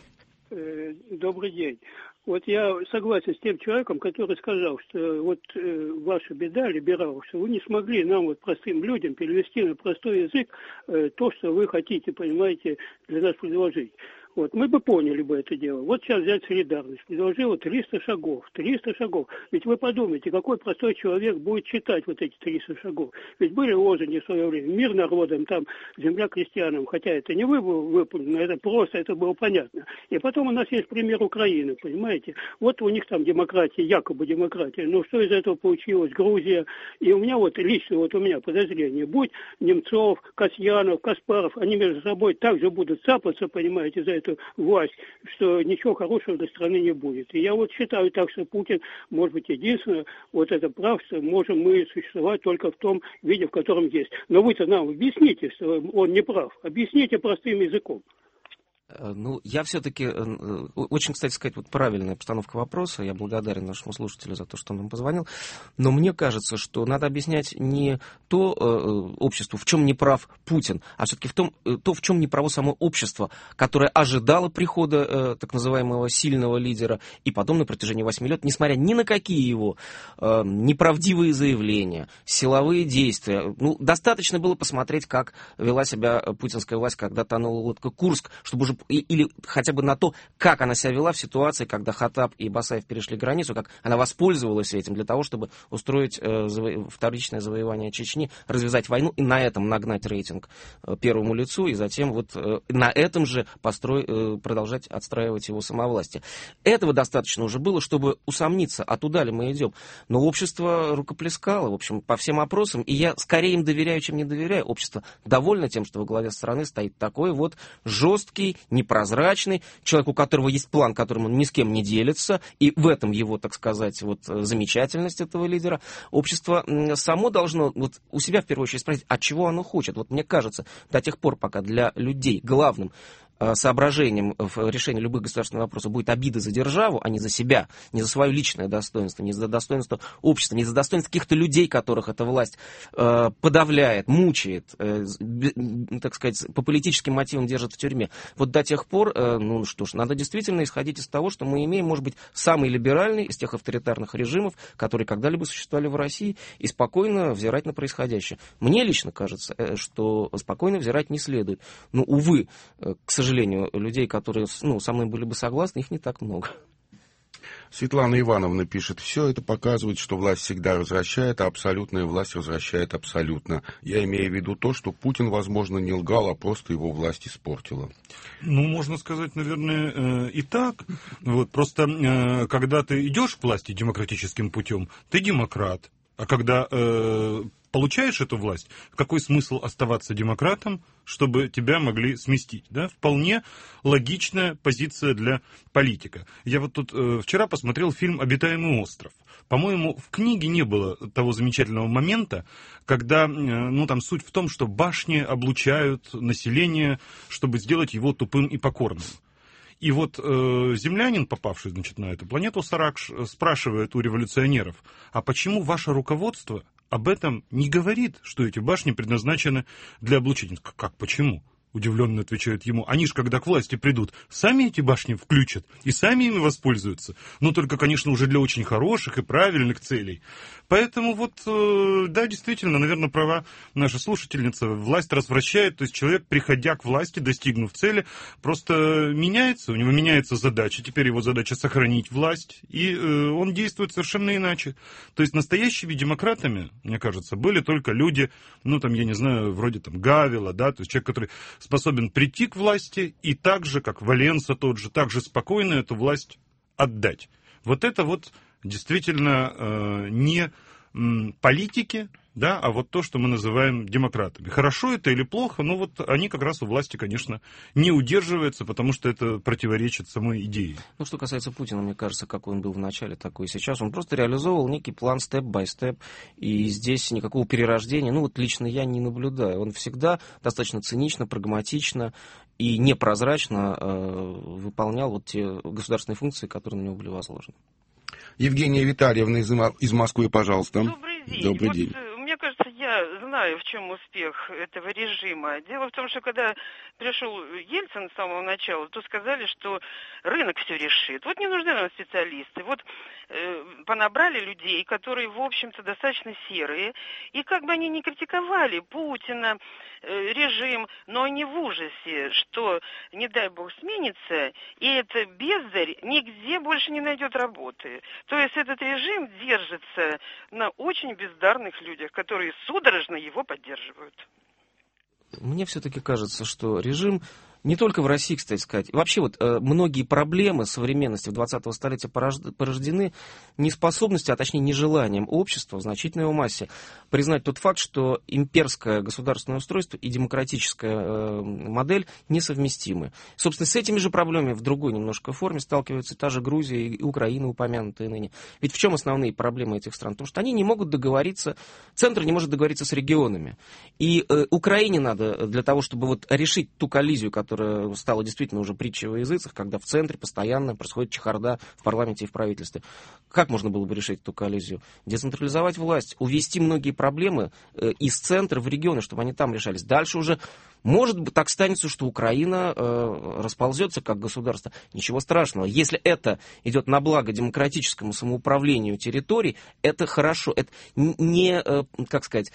Добрый день. Вот я согласен с тем человеком, который сказал, что вот э, ваша беда, либералов, что вы не смогли нам, вот простым людям, перевести на простой язык э, то, что вы хотите, понимаете, для нас предложить. Вот, мы бы поняли бы это дело. Вот сейчас взять солидарность. Предложила триста шагов. триста шагов. Ведь вы подумайте, какой простой человек будет читать вот эти триста шагов. Ведь были лозунги в свое время. Мир народам, там, земля крестьянам. Хотя это не вы выполнено, это просто, это было понятно. И потом у нас есть пример Украины, понимаете. Вот у них там демократия, якобы демократия. Но что из этого получилось? Грузия. И у меня вот лично, вот у меня подозрение. Будь Немцов, Касьянов, Каспаров, они между собой также будут цапаться, понимаете, за эту власть, что ничего хорошего для страны не будет. И я вот считаю так, что Путин, может быть, единственное, вот это прав, что можем мы существовать только в том виде, в котором есть. Но вы-то нам объясните, что он не прав. Объясните простым языком. Ну, я все-таки, очень, кстати сказать, вот правильная постановка вопроса, я благодарен нашему слушателю за то, что он нам позвонил, но мне кажется, что надо объяснять не то э, обществу, в чем не прав Путин, а все-таки в том, то, в чем не право само общество, которое ожидало прихода э, так называемого сильного лидера, и потом на протяжении восьми лет, несмотря ни на какие его э, неправдивые заявления, силовые действия, ну, достаточно было посмотреть, как вела себя путинская власть, когда тонула лодка Курск, чтобы уже или хотя бы на то, как она себя вела в ситуации, когда Хаттаб и Басаев перешли границу, как она воспользовалась этим для того, чтобы устроить э, заво... вторичное завоевание Чечни, развязать войну и на этом нагнать рейтинг э, первому лицу, и затем вот э, на этом же построить, э, продолжать отстраивать его самовластие. Этого достаточно уже было, чтобы усомниться, а туда ли мы идем. Но общество рукоплескало, в общем, по всем опросам, и я скорее им доверяю, чем не доверяю. Общество довольно тем, что во главе страны стоит такой вот жесткий, непрозрачный, человек, у которого есть план, которым он ни с кем не делится, и в этом его, так сказать, вот замечательность этого лидера. Общество само должно вот у себя в первую очередь спросить, а чего оно хочет. Вот мне кажется, до тех пор, пока для людей главным соображением в решении любых государственных вопросов будет обида за державу, а не за себя, не за свое личное достоинство, не за достоинство общества, не за достоинство каких-то людей, которых эта власть э, подавляет, мучает, э, так сказать, по политическим мотивам держит в тюрьме. Вот до тех пор, э, ну что ж, надо действительно исходить из того, что мы имеем, может быть, самый либеральный из тех авторитарных режимов, которые когда-либо существовали в России, и спокойно взирать на происходящее. Мне лично кажется, э, что спокойно взирать не следует. Но, увы, э, к сожалению, К сожалению, людей, которые ну, со мной были бы согласны, их не так много. Светлана Ивановна пишет, все это показывает, что власть всегда развращает, а абсолютная власть развращает абсолютно. Я имею в виду то, что Путин, возможно, не лгал, а просто его власть испортила. Ну, можно сказать, наверное, и так. Вот, просто когда ты идешь к власти демократическим путем, ты демократ. А когда э, получаешь эту власть, какой смысл оставаться демократом, чтобы тебя могли сместить? Да? Вполне логичная позиция для политика. Я вот тут э, вчера посмотрел фильм «Обитаемый остров». По-моему, в книге не было того замечательного момента, когда, э, ну, там суть в том, что башни облучают население, чтобы сделать его тупым и покорным. И вот э, землянин, попавший, значит, на эту планету Саракш, спрашивает у революционеров, а почему ваше руководство об этом не говорит, что эти башни предназначены для облучения? Как, почему? Удивленно отвечают ему. Они же, когда к власти придут, сами эти башни включат и сами ими воспользуются. Но только, конечно, уже для очень хороших и правильных целей. Поэтому вот, да, действительно, наверное, права наша слушательница. Власть развращает, то есть человек, приходя к власти, достигнув цели, просто меняется, у него меняется задача. Теперь его задача сохранить власть, и он действует совершенно иначе. То есть настоящими демократами, мне кажется, были только люди, ну, там, я не знаю, вроде там Гавела, да, то есть человек, который способен прийти к власти и так же, как Валенса тот же, так же спокойно эту власть отдать. Вот это вот действительно э, не м, политики, да, а вот то, что мы называем демократами. Хорошо это или плохо, но вот они как раз у власти, конечно, не удерживаются, потому что это противоречит самой идее. Ну, что касается Путина, мне кажется, какой он был в начале, такой и сейчас. Он просто реализовывал некий план степ-бай-степ, и здесь никакого перерождения, ну, вот лично я не наблюдаю. Он всегда достаточно цинично, прагматично и непрозрачно э, выполнял вот те государственные функции, которые на него были возложены. Евгения Витальевна из, из Москвы, пожалуйста. Добрый день. Добрый вот, день. Мне кажется, я знаю, в чем успех этого режима. Дело в том, что когда пришел Ельцин с самого начала, то сказали, что рынок все решит. Вот не нужны нам специалисты. Вот э, понабрали людей, которые, в общем-то, достаточно серые. И как бы они ни критиковали Путина, э, режим, но они в ужасе, что, не дай бог, сменится, и эта бездарь нигде больше не найдет работы. То есть этот режим держится на очень бездарных людях, которые судорожно его поддерживают. Мне все-таки кажется, что режим не только в России, кстати сказать, вообще вот э, многие проблемы современности в двадцатого столетия порождены неспособностью, а точнее нежеланием общества в значительной его массе признать тот факт, что имперское государственное устройство и демократическая э, модель несовместимы. Собственно, с этими же проблемами в другой немножко форме сталкиваются та же Грузия и Украина, упомянутые ныне. Ведь в чем основные проблемы этих стран? Потому что они не могут договориться, центр не может договориться с регионами. И э, Украине надо для того, чтобы вот решить ту коллизию, которая которая стала действительно уже притчей во языцах, когда в центре постоянно происходит чехарда в парламенте и в правительстве. Как можно было бы решить эту коллизию? Децентрализовать власть, увести многие проблемы из центра в регионы, чтобы они там решались. Дальше уже, может быть, так станется, что Украина э, расползется как государство. Ничего страшного. Если это идет на благо демократическому самоуправлению территорий, это хорошо. Это не, э, как сказать,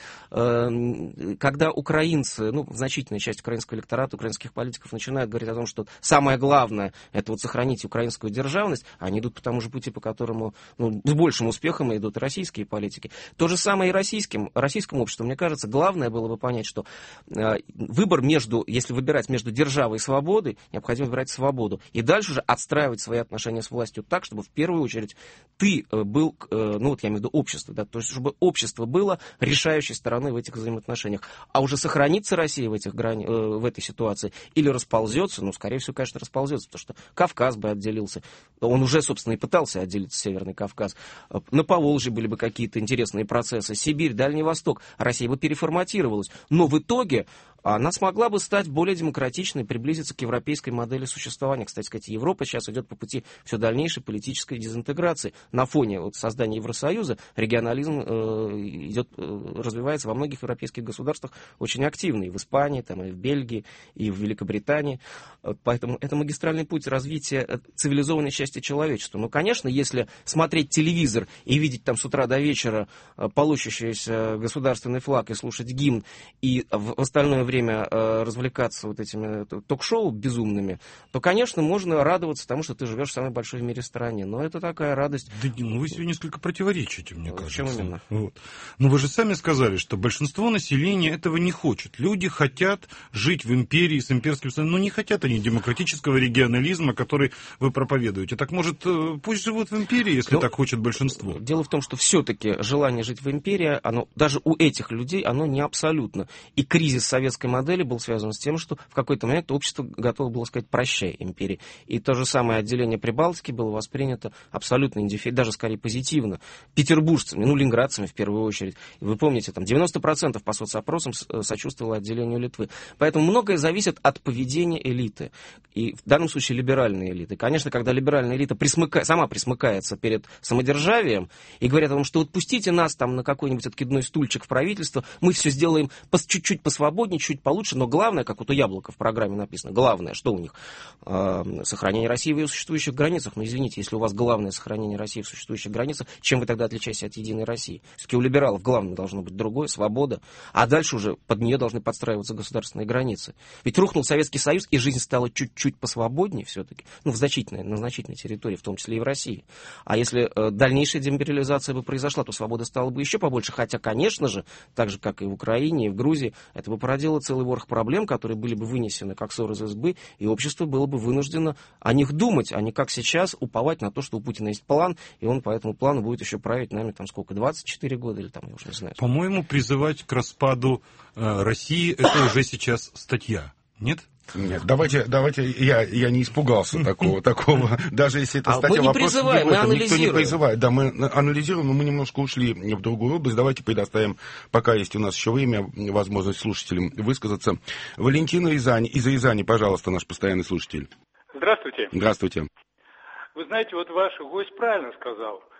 э, когда украинцы, ну, значительная часть украинского электората, украинских политиков начинают говорить о том, что самое главное это вот сохранить украинскую державность, они идут по тому же пути, по которому, ну, с большим успехом идут и российские политики. То же самое и российским, российскому обществу. Мне кажется, главное было бы понять, что э, выбор между, если выбирать между державой и свободой, необходимо выбирать свободу. И дальше уже отстраивать свои отношения с властью так, чтобы в первую очередь ты был, ну вот я имею в виду общество, да, то есть чтобы общество было решающей стороной в этих взаимоотношениях. А уже сохранится Россия в, этих грани... в этой ситуации или расползется, ну, скорее всего, конечно, расползется, потому что Кавказ бы отделился. Он уже, собственно, и пытался отделиться, Северный Кавказ. На Поволжье были бы какие-то интересные процессы. Сибирь, Дальний Восток. Россия бы переформатировалась. Но в итоге она смогла бы стать более демократичной, приблизиться к европейской модели существования. Кстати сказать, Европа сейчас идет по пути все дальнейшей политической дезинтеграции. На фоне вот создания Евросоюза регионализм э, идет, э, развивается во многих европейских государствах очень активно. И в Испании, там, и в Бельгии, и в Великобритании. Поэтому это магистральный путь развития цивилизованной части человечества. Но, конечно, если смотреть телевизор и видеть там с утра до вечера полощущийся государственный флаг и слушать гимн, и в остальное время время э, развлекаться вот этими ток-шоу безумными, то, конечно, можно радоваться тому, что ты живешь в самой большой в мире стране. Но это такая радость. Да, ну вы себе несколько противоречите, мне кажется. В чем именно? Вот. Но вы же сами сказали, что большинство населения этого не хочет. Люди хотят жить в империи с имперским союзом, но не хотят они демократического регионализма, который вы проповедуете. Так, может, пусть живут в империи, если но, так хочет большинство? Дело в том, что все-таки желание жить в империи, оно, даже у этих людей, оно не абсолютно. И кризис советской модели был связан с тем, что в какой-то момент общество готово было сказать «прощай империи». И то же самое отделение Прибалтики было воспринято абсолютно индифферентно, даже скорее позитивно, петербуржцами, ну, ленинградцами в первую очередь. Вы помните, там девяносто процентов по соцопросам сочувствовало отделению Литвы. Поэтому многое зависит от поведения элиты. И в данном случае либеральной элиты. Конечно, когда либеральная элита присмыка... сама присмыкается перед самодержавием и говорят о том, что отпустите нас там на какой-нибудь откидной стульчик в правительство, мы все сделаем чуть-чуть посвободнее, чуть получше, но главное, как вот у Яблока в программе написано, главное, что у них? Э, сохранение России в ее существующих границах. Но извините, если у вас главное сохранение России в существующих границах, чем вы тогда отличаетесь от Единой России? Все-таки у либералов главное должно быть другое, свобода, а дальше уже под нее должны подстраиваться государственные границы. Ведь рухнул Советский Союз, и жизнь стала чуть-чуть посвободнее все-таки, ну, в значительной, на значительной территории, в том числе и в России. А если э, дальнейшая демобилизация бы произошла, то свобода стала бы еще побольше, хотя, конечно же, так же, как и в Украине, и в Грузии, это бы породило целый ворох проблем, которые были бы вынесены как ссор из избы, и общество было бы вынуждено о них думать, а не как сейчас уповать на то, что у Путина есть план, и он по этому плану будет еще править нами там сколько, двадцать четыре года или там, я уже не знаю. По-моему, призывать к распаду э, России, это уже сейчас статья, нет? Нет, давайте, давайте, я, я не испугался такого, такого, даже если это а статья, мы не вопрос призываем, мы анализируем. Никто не призывает, да, мы анализируем, но мы немножко ушли в другую область. Давайте предоставим, пока есть у нас еще время, возможность слушателям высказаться. Валентина Рязань, из Рязани, пожалуйста, наш постоянный слушатель. Здравствуйте. Здравствуйте. Вы знаете, вот ваш гость правильно сказал,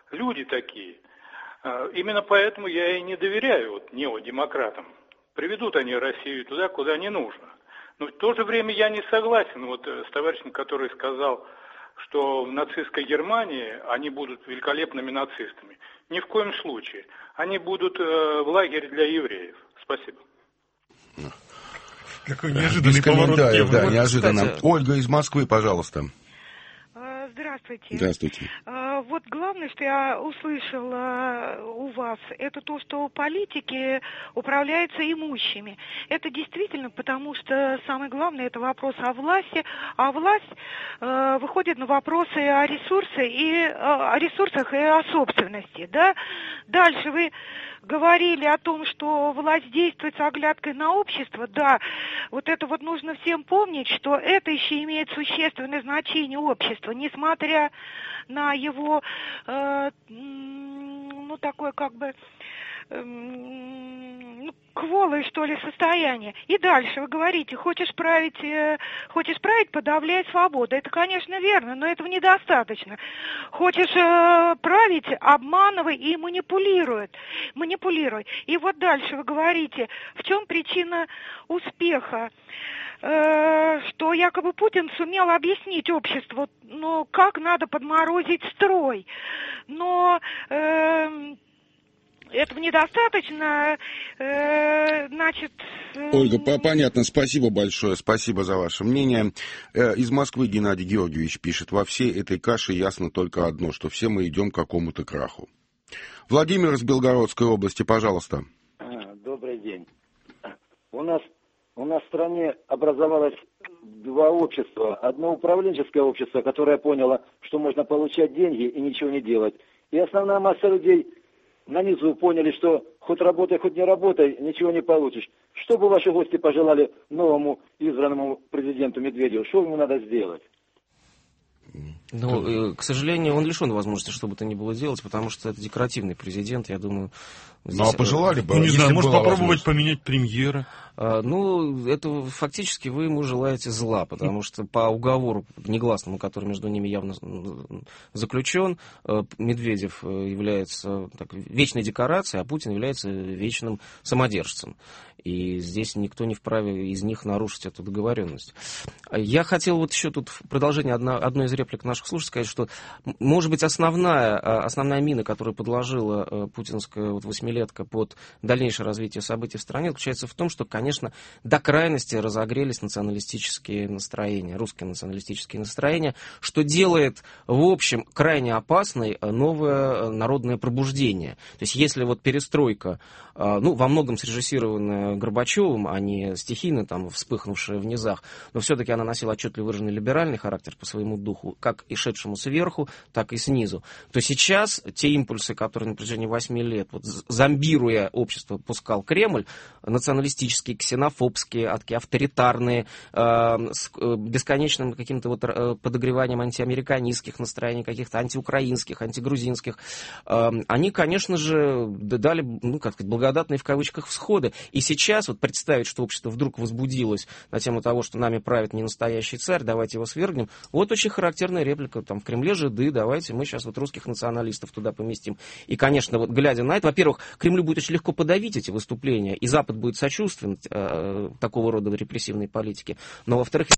люди такие. Именно поэтому я и не доверяю вот неодемократам. Приведут они Россию туда, куда не нужно. Но в то же время я не согласен вот с товарищем, который сказал, что в нацистской Германии они будут великолепными нацистами. Ни в коем случае. Они будут э, в лагере для евреев. Спасибо. Какой неожиданный поворот. Да, да, вот, неожиданно. кстати... Ольга из Москвы, пожалуйста. Здравствуйте. Здравствуйте. Вот главное, что я услышала у вас, это то, что политики управляются имущими. Это действительно, потому что самое главное, это вопрос о власти, а власть э, выходит на вопросы о ресурсах и о ресурсах и о собственности, да. Дальше вы говорили о том, что власть действует с оглядкой на общество, да, вот это вот нужно всем помнить, что это еще имеет существенное значение общества, несмотря на его, э, ну, такое как бы, э, ну, кволое, что ли, состояние. И дальше вы говорите, хочешь править, э, хочешь править, подавляй свободу. Это, конечно, верно, но этого недостаточно. Хочешь э, править, обманывай и манипулируй. манипулируй. И вот дальше вы говорите, в чем причина успеха? Что якобы Путин сумел объяснить обществу, ну, как надо подморозить строй. Но э, этого недостаточно, э, значит... Э... Ольга, понятно, спасибо большое, спасибо за ваше мнение. Из Москвы Геннадий Георгиевич пишет, во всей этой каше ясно только одно, что все мы идем к какому-то краху. Владимир из Белгородской области, пожалуйста. Добрый день. У нас У нас в стране образовалось два общества. Одно управленческое общество, которое поняло, что можно получать деньги и ничего не делать. И основная масса людей на низу поняли, что хоть работай, хоть не работай, ничего не получишь. Что бы ваши гости пожелали новому избранному президенту Медведеву? Что ему надо сделать? Ну, к сожалению, он лишен возможности что бы то ни было делать, потому что это декоративный президент, я думаю... Здесь... Ну, а пожелали бы, ну, не знаю, может попробовать поменять премьера? А, ну, это фактически вы ему желаете зла, потому что по уговору негласному, который между ними явно заключен, Медведев является так, вечной декорацией, а Путин является вечным самодержцем. И здесь никто не вправе из них нарушить эту договоренность. Я хотел вот еще тут в продолжение одно, одной из реплик наших слушателей сказать, что, может быть, основная, основная мина, которую подложила путинская вот восьмилетка под дальнейшее развитие событий в стране, заключается в том, что, конечно, до крайности разогрелись националистические настроения, русские националистические настроения, что делает, в общем, крайне опасной новое народное пробуждение. То есть, если вот перестройка, ну, во многом срежиссированная Горбачевым, а не стихийно там вспыхнувшая в низах, но все-таки она носила отчетливо выраженный либеральный характер по своему духу, как и шедшему сверху, так и снизу, то сейчас те импульсы, которые на протяжении восьми лет, вот, зомбируя общество, пускал Кремль, националистические, ксенофобские, авторитарные, э, с э, бесконечным каким-то вот э, подогреванием антиамериканистских настроений, каких-то антиукраинских, антигрузинских, э, они, конечно же, дали, ну, как сказать, благодатные в кавычках всходы. И сейчас вот представить, что общество вдруг возбудилось на тему того, что нами правит не настоящий царь, давайте его свергнем, вот очень характерная реплика, там, в Кремле жиды, давайте мы сейчас вот русских националистов туда поместим. И, конечно, вот глядя на это, во-первых, Кремлю будет очень легко подавить эти выступления, и Запад будет сочувствовать э, такого рода репрессивной политике, но, во-вторых,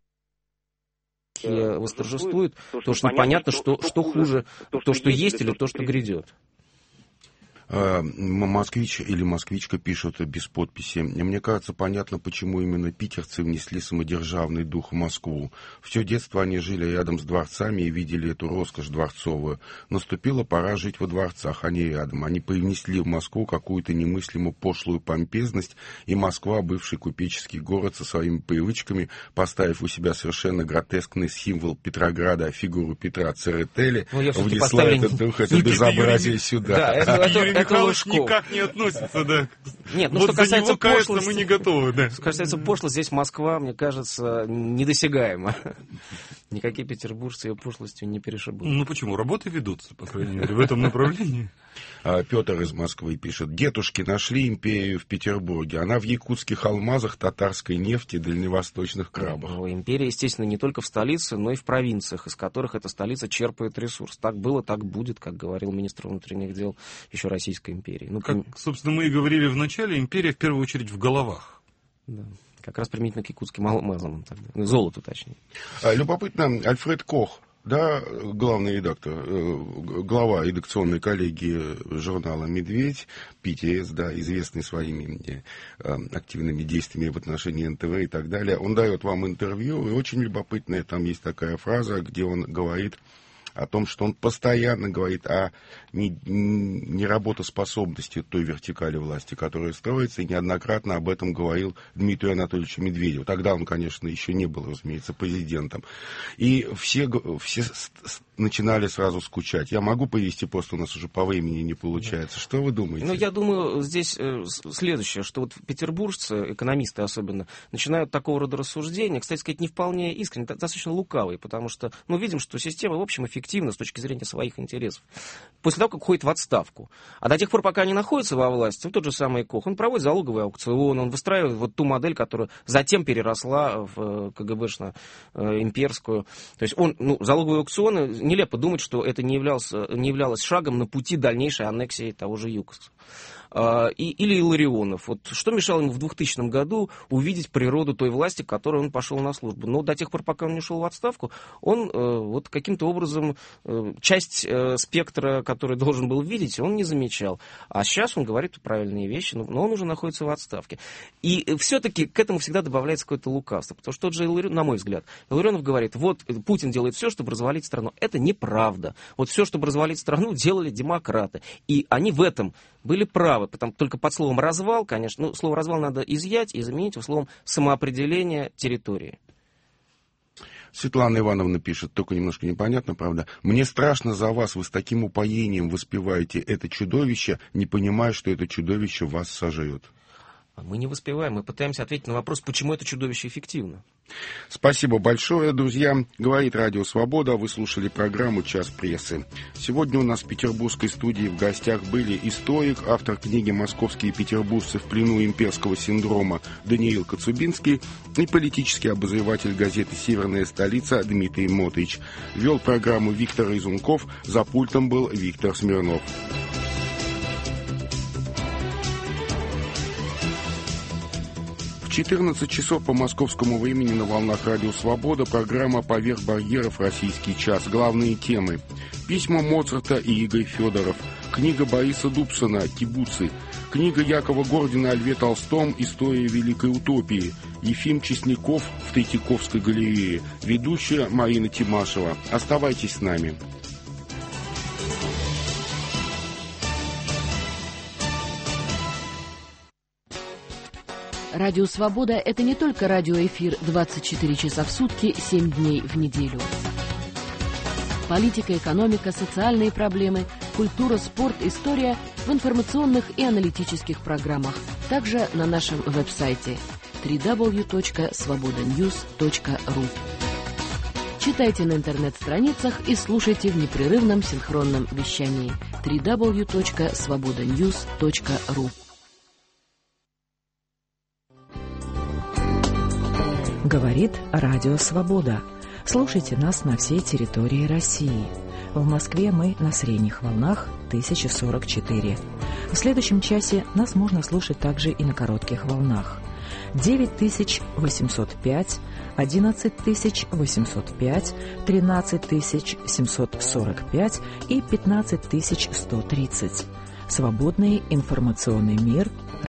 э, восторжествует, то, то что непонятно, что, что, что хуже, то, что, что есть или то, что грядет. Москвич или москвичка пишут без подписи. Мне кажется, понятно, почему именно питерцы внесли самодержавный дух в Москву. Все детство они жили рядом с дворцами и видели эту роскошь дворцовую. Наступила пора жить во дворцах, а не рядом. Они привнесли в Москву какую-то немыслимо пошлую помпезность, и Москва, бывший купеческий город со своими привычками, поставив у себя совершенно гротескный символ Петрограда, фигуру Петра Церетели, ну, внесла этот дух, это безобразие сюда. Да, это, это, Михайлович никак не относится, да. Нет, ну вот что касается пошлости, мы не готовы, да. Что касается пошлости, здесь Москва, мне кажется, недосягаема. Никакие петербуржцы ее пошлостью не перешибут. Ну почему? Работы ведутся, по крайней мере, в этом направлении. Петр из Москвы пишет. Дедушки нашли империю в Петербурге. Она в якутских алмазах, татарской нефти, дальневосточных крабах. Ну, империя, естественно, не только в столице, но и в провинциях, из которых эта столица черпает ресурс. Так было, так будет, как говорил министр внутренних дел еще Российской империи. Ну, как, собственно, мы и говорили в начале, империя в первую очередь в головах. Да. Как раз применительно к якутским алмазам, золоту точнее. Любопытно, Альфред Кох, да, главный редактор, глава редакционной коллегии журнала «Медведь», Пи Ти Эс, да, известный своими активными действиями в отношении эн тэ вэ и так далее, он дает вам интервью, и очень любопытная, там есть такая фраза, где он говорит о том, что он постоянно говорит о неработоспособности той вертикали власти, которая строится, и неоднократно об этом говорил Дмитрию Анатольевичу Медведеву. Тогда он, конечно, еще не был, разумеется, президентом. И все, все начинали сразу скучать. Я могу повести, просто у нас уже по времени не получается. Что вы думаете? Ну, я думаю, здесь следующее, что вот петербуржцы, экономисты особенно, начинают такого рода рассуждения, кстати сказать, не вполне искренне, достаточно лукавые, потому что, ну, видим, что система, в общем, эффективна с точки зрения своих интересов. После того, как уходит в отставку. А до тех пор, пока они находятся во власти, вот тот же самый Кох, он проводит залоговый аукцион, он выстраивает вот ту модель, которая затем переросла в ка гэ бэшно-имперскую. То есть он, ну, залоговые аукционы, нелепо думать, что это не, являлся, не являлось шагом на пути дальнейшей аннексии того же ЮКОСа. И, или Илларионов. Вот что мешало ему в двухтысячном году увидеть природу той власти, к которой он пошел на службу? Но до тех пор, пока он не ушел в отставку, он э, вот каким-то образом э, часть э, спектра, который должен был видеть, он не замечал. А сейчас он говорит правильные вещи, но, но он уже находится в отставке. И все-таки к этому всегда добавляется какое-то лукавство. Потому что тот же Илларионов, на мой взгляд, Илларионов говорит, вот Путин делает все, чтобы развалить страну. Это неправда. Вот все, чтобы развалить страну, делали демократы. И они в этом были правы, потому только под словом «развал», конечно, ну, слово «развал» надо изъять и заменить его словом «самоопределение территории». Светлана Ивановна пишет, только немножко непонятно, правда. «Мне страшно за вас, вы с таким упоением воспеваете это чудовище, не понимая, что это чудовище вас сожрет». Мы не воспеваем, мы пытаемся ответить на вопрос, почему это чудовище эффективно. Спасибо большое, друзья. Говорит Радио Свобода. Вы слушали программу «Час прессы». Сегодня у нас в петербургской студии в гостях были историк, автор книги «Московские петербуржцы в плену имперского синдрома» Даниил Коцубинский и политический обозреватель газеты «Северная столица» Дмитрий Мотрич. Вел программу Виктор Изунков, за пультом был Виктор Смирнов. В четырнадцать часов по московскому времени на волнах Радио Свобода программа «Поверх барьеров. Российский час». Главные темы. Письма Моцарта и Игорь Федоров. Книга Бориса Дубсона «Кибуцы». Книга Якова Гордина о Льве Толстом «История великой утопии». Ефим Чесняков в Третьяковской галерее. Ведущая Марина Тимашева. Оставайтесь с нами. Радио «Свобода» — это не только радиоэфир двадцать четыре часа в сутки, семь дней в неделю. Политика, экономика, социальные проблемы, культура, спорт, история в информационных и аналитических программах. Также на нашем веб-сайте дабл ю дабл ю дабл ю точка свобода ньюс точка ру. Читайте на интернет-страницах и слушайте в непрерывном синхронном вещании дабл ю дабл ю дабл ю точка свобода ньюс точка ру. Говорит Радио Свобода. Слушайте нас на всей территории России. В Москве мы на средних волнах тысяча сорок четыре. В следующем часе нас можно слушать также и на коротких волнах. девять тысяч восемьсот пять, одиннадцать тысяч восемьсот пять, тринадцать тысяч семьсот сорок пять и пятнадцать тысяч сто тридцать. Свободный информационный мир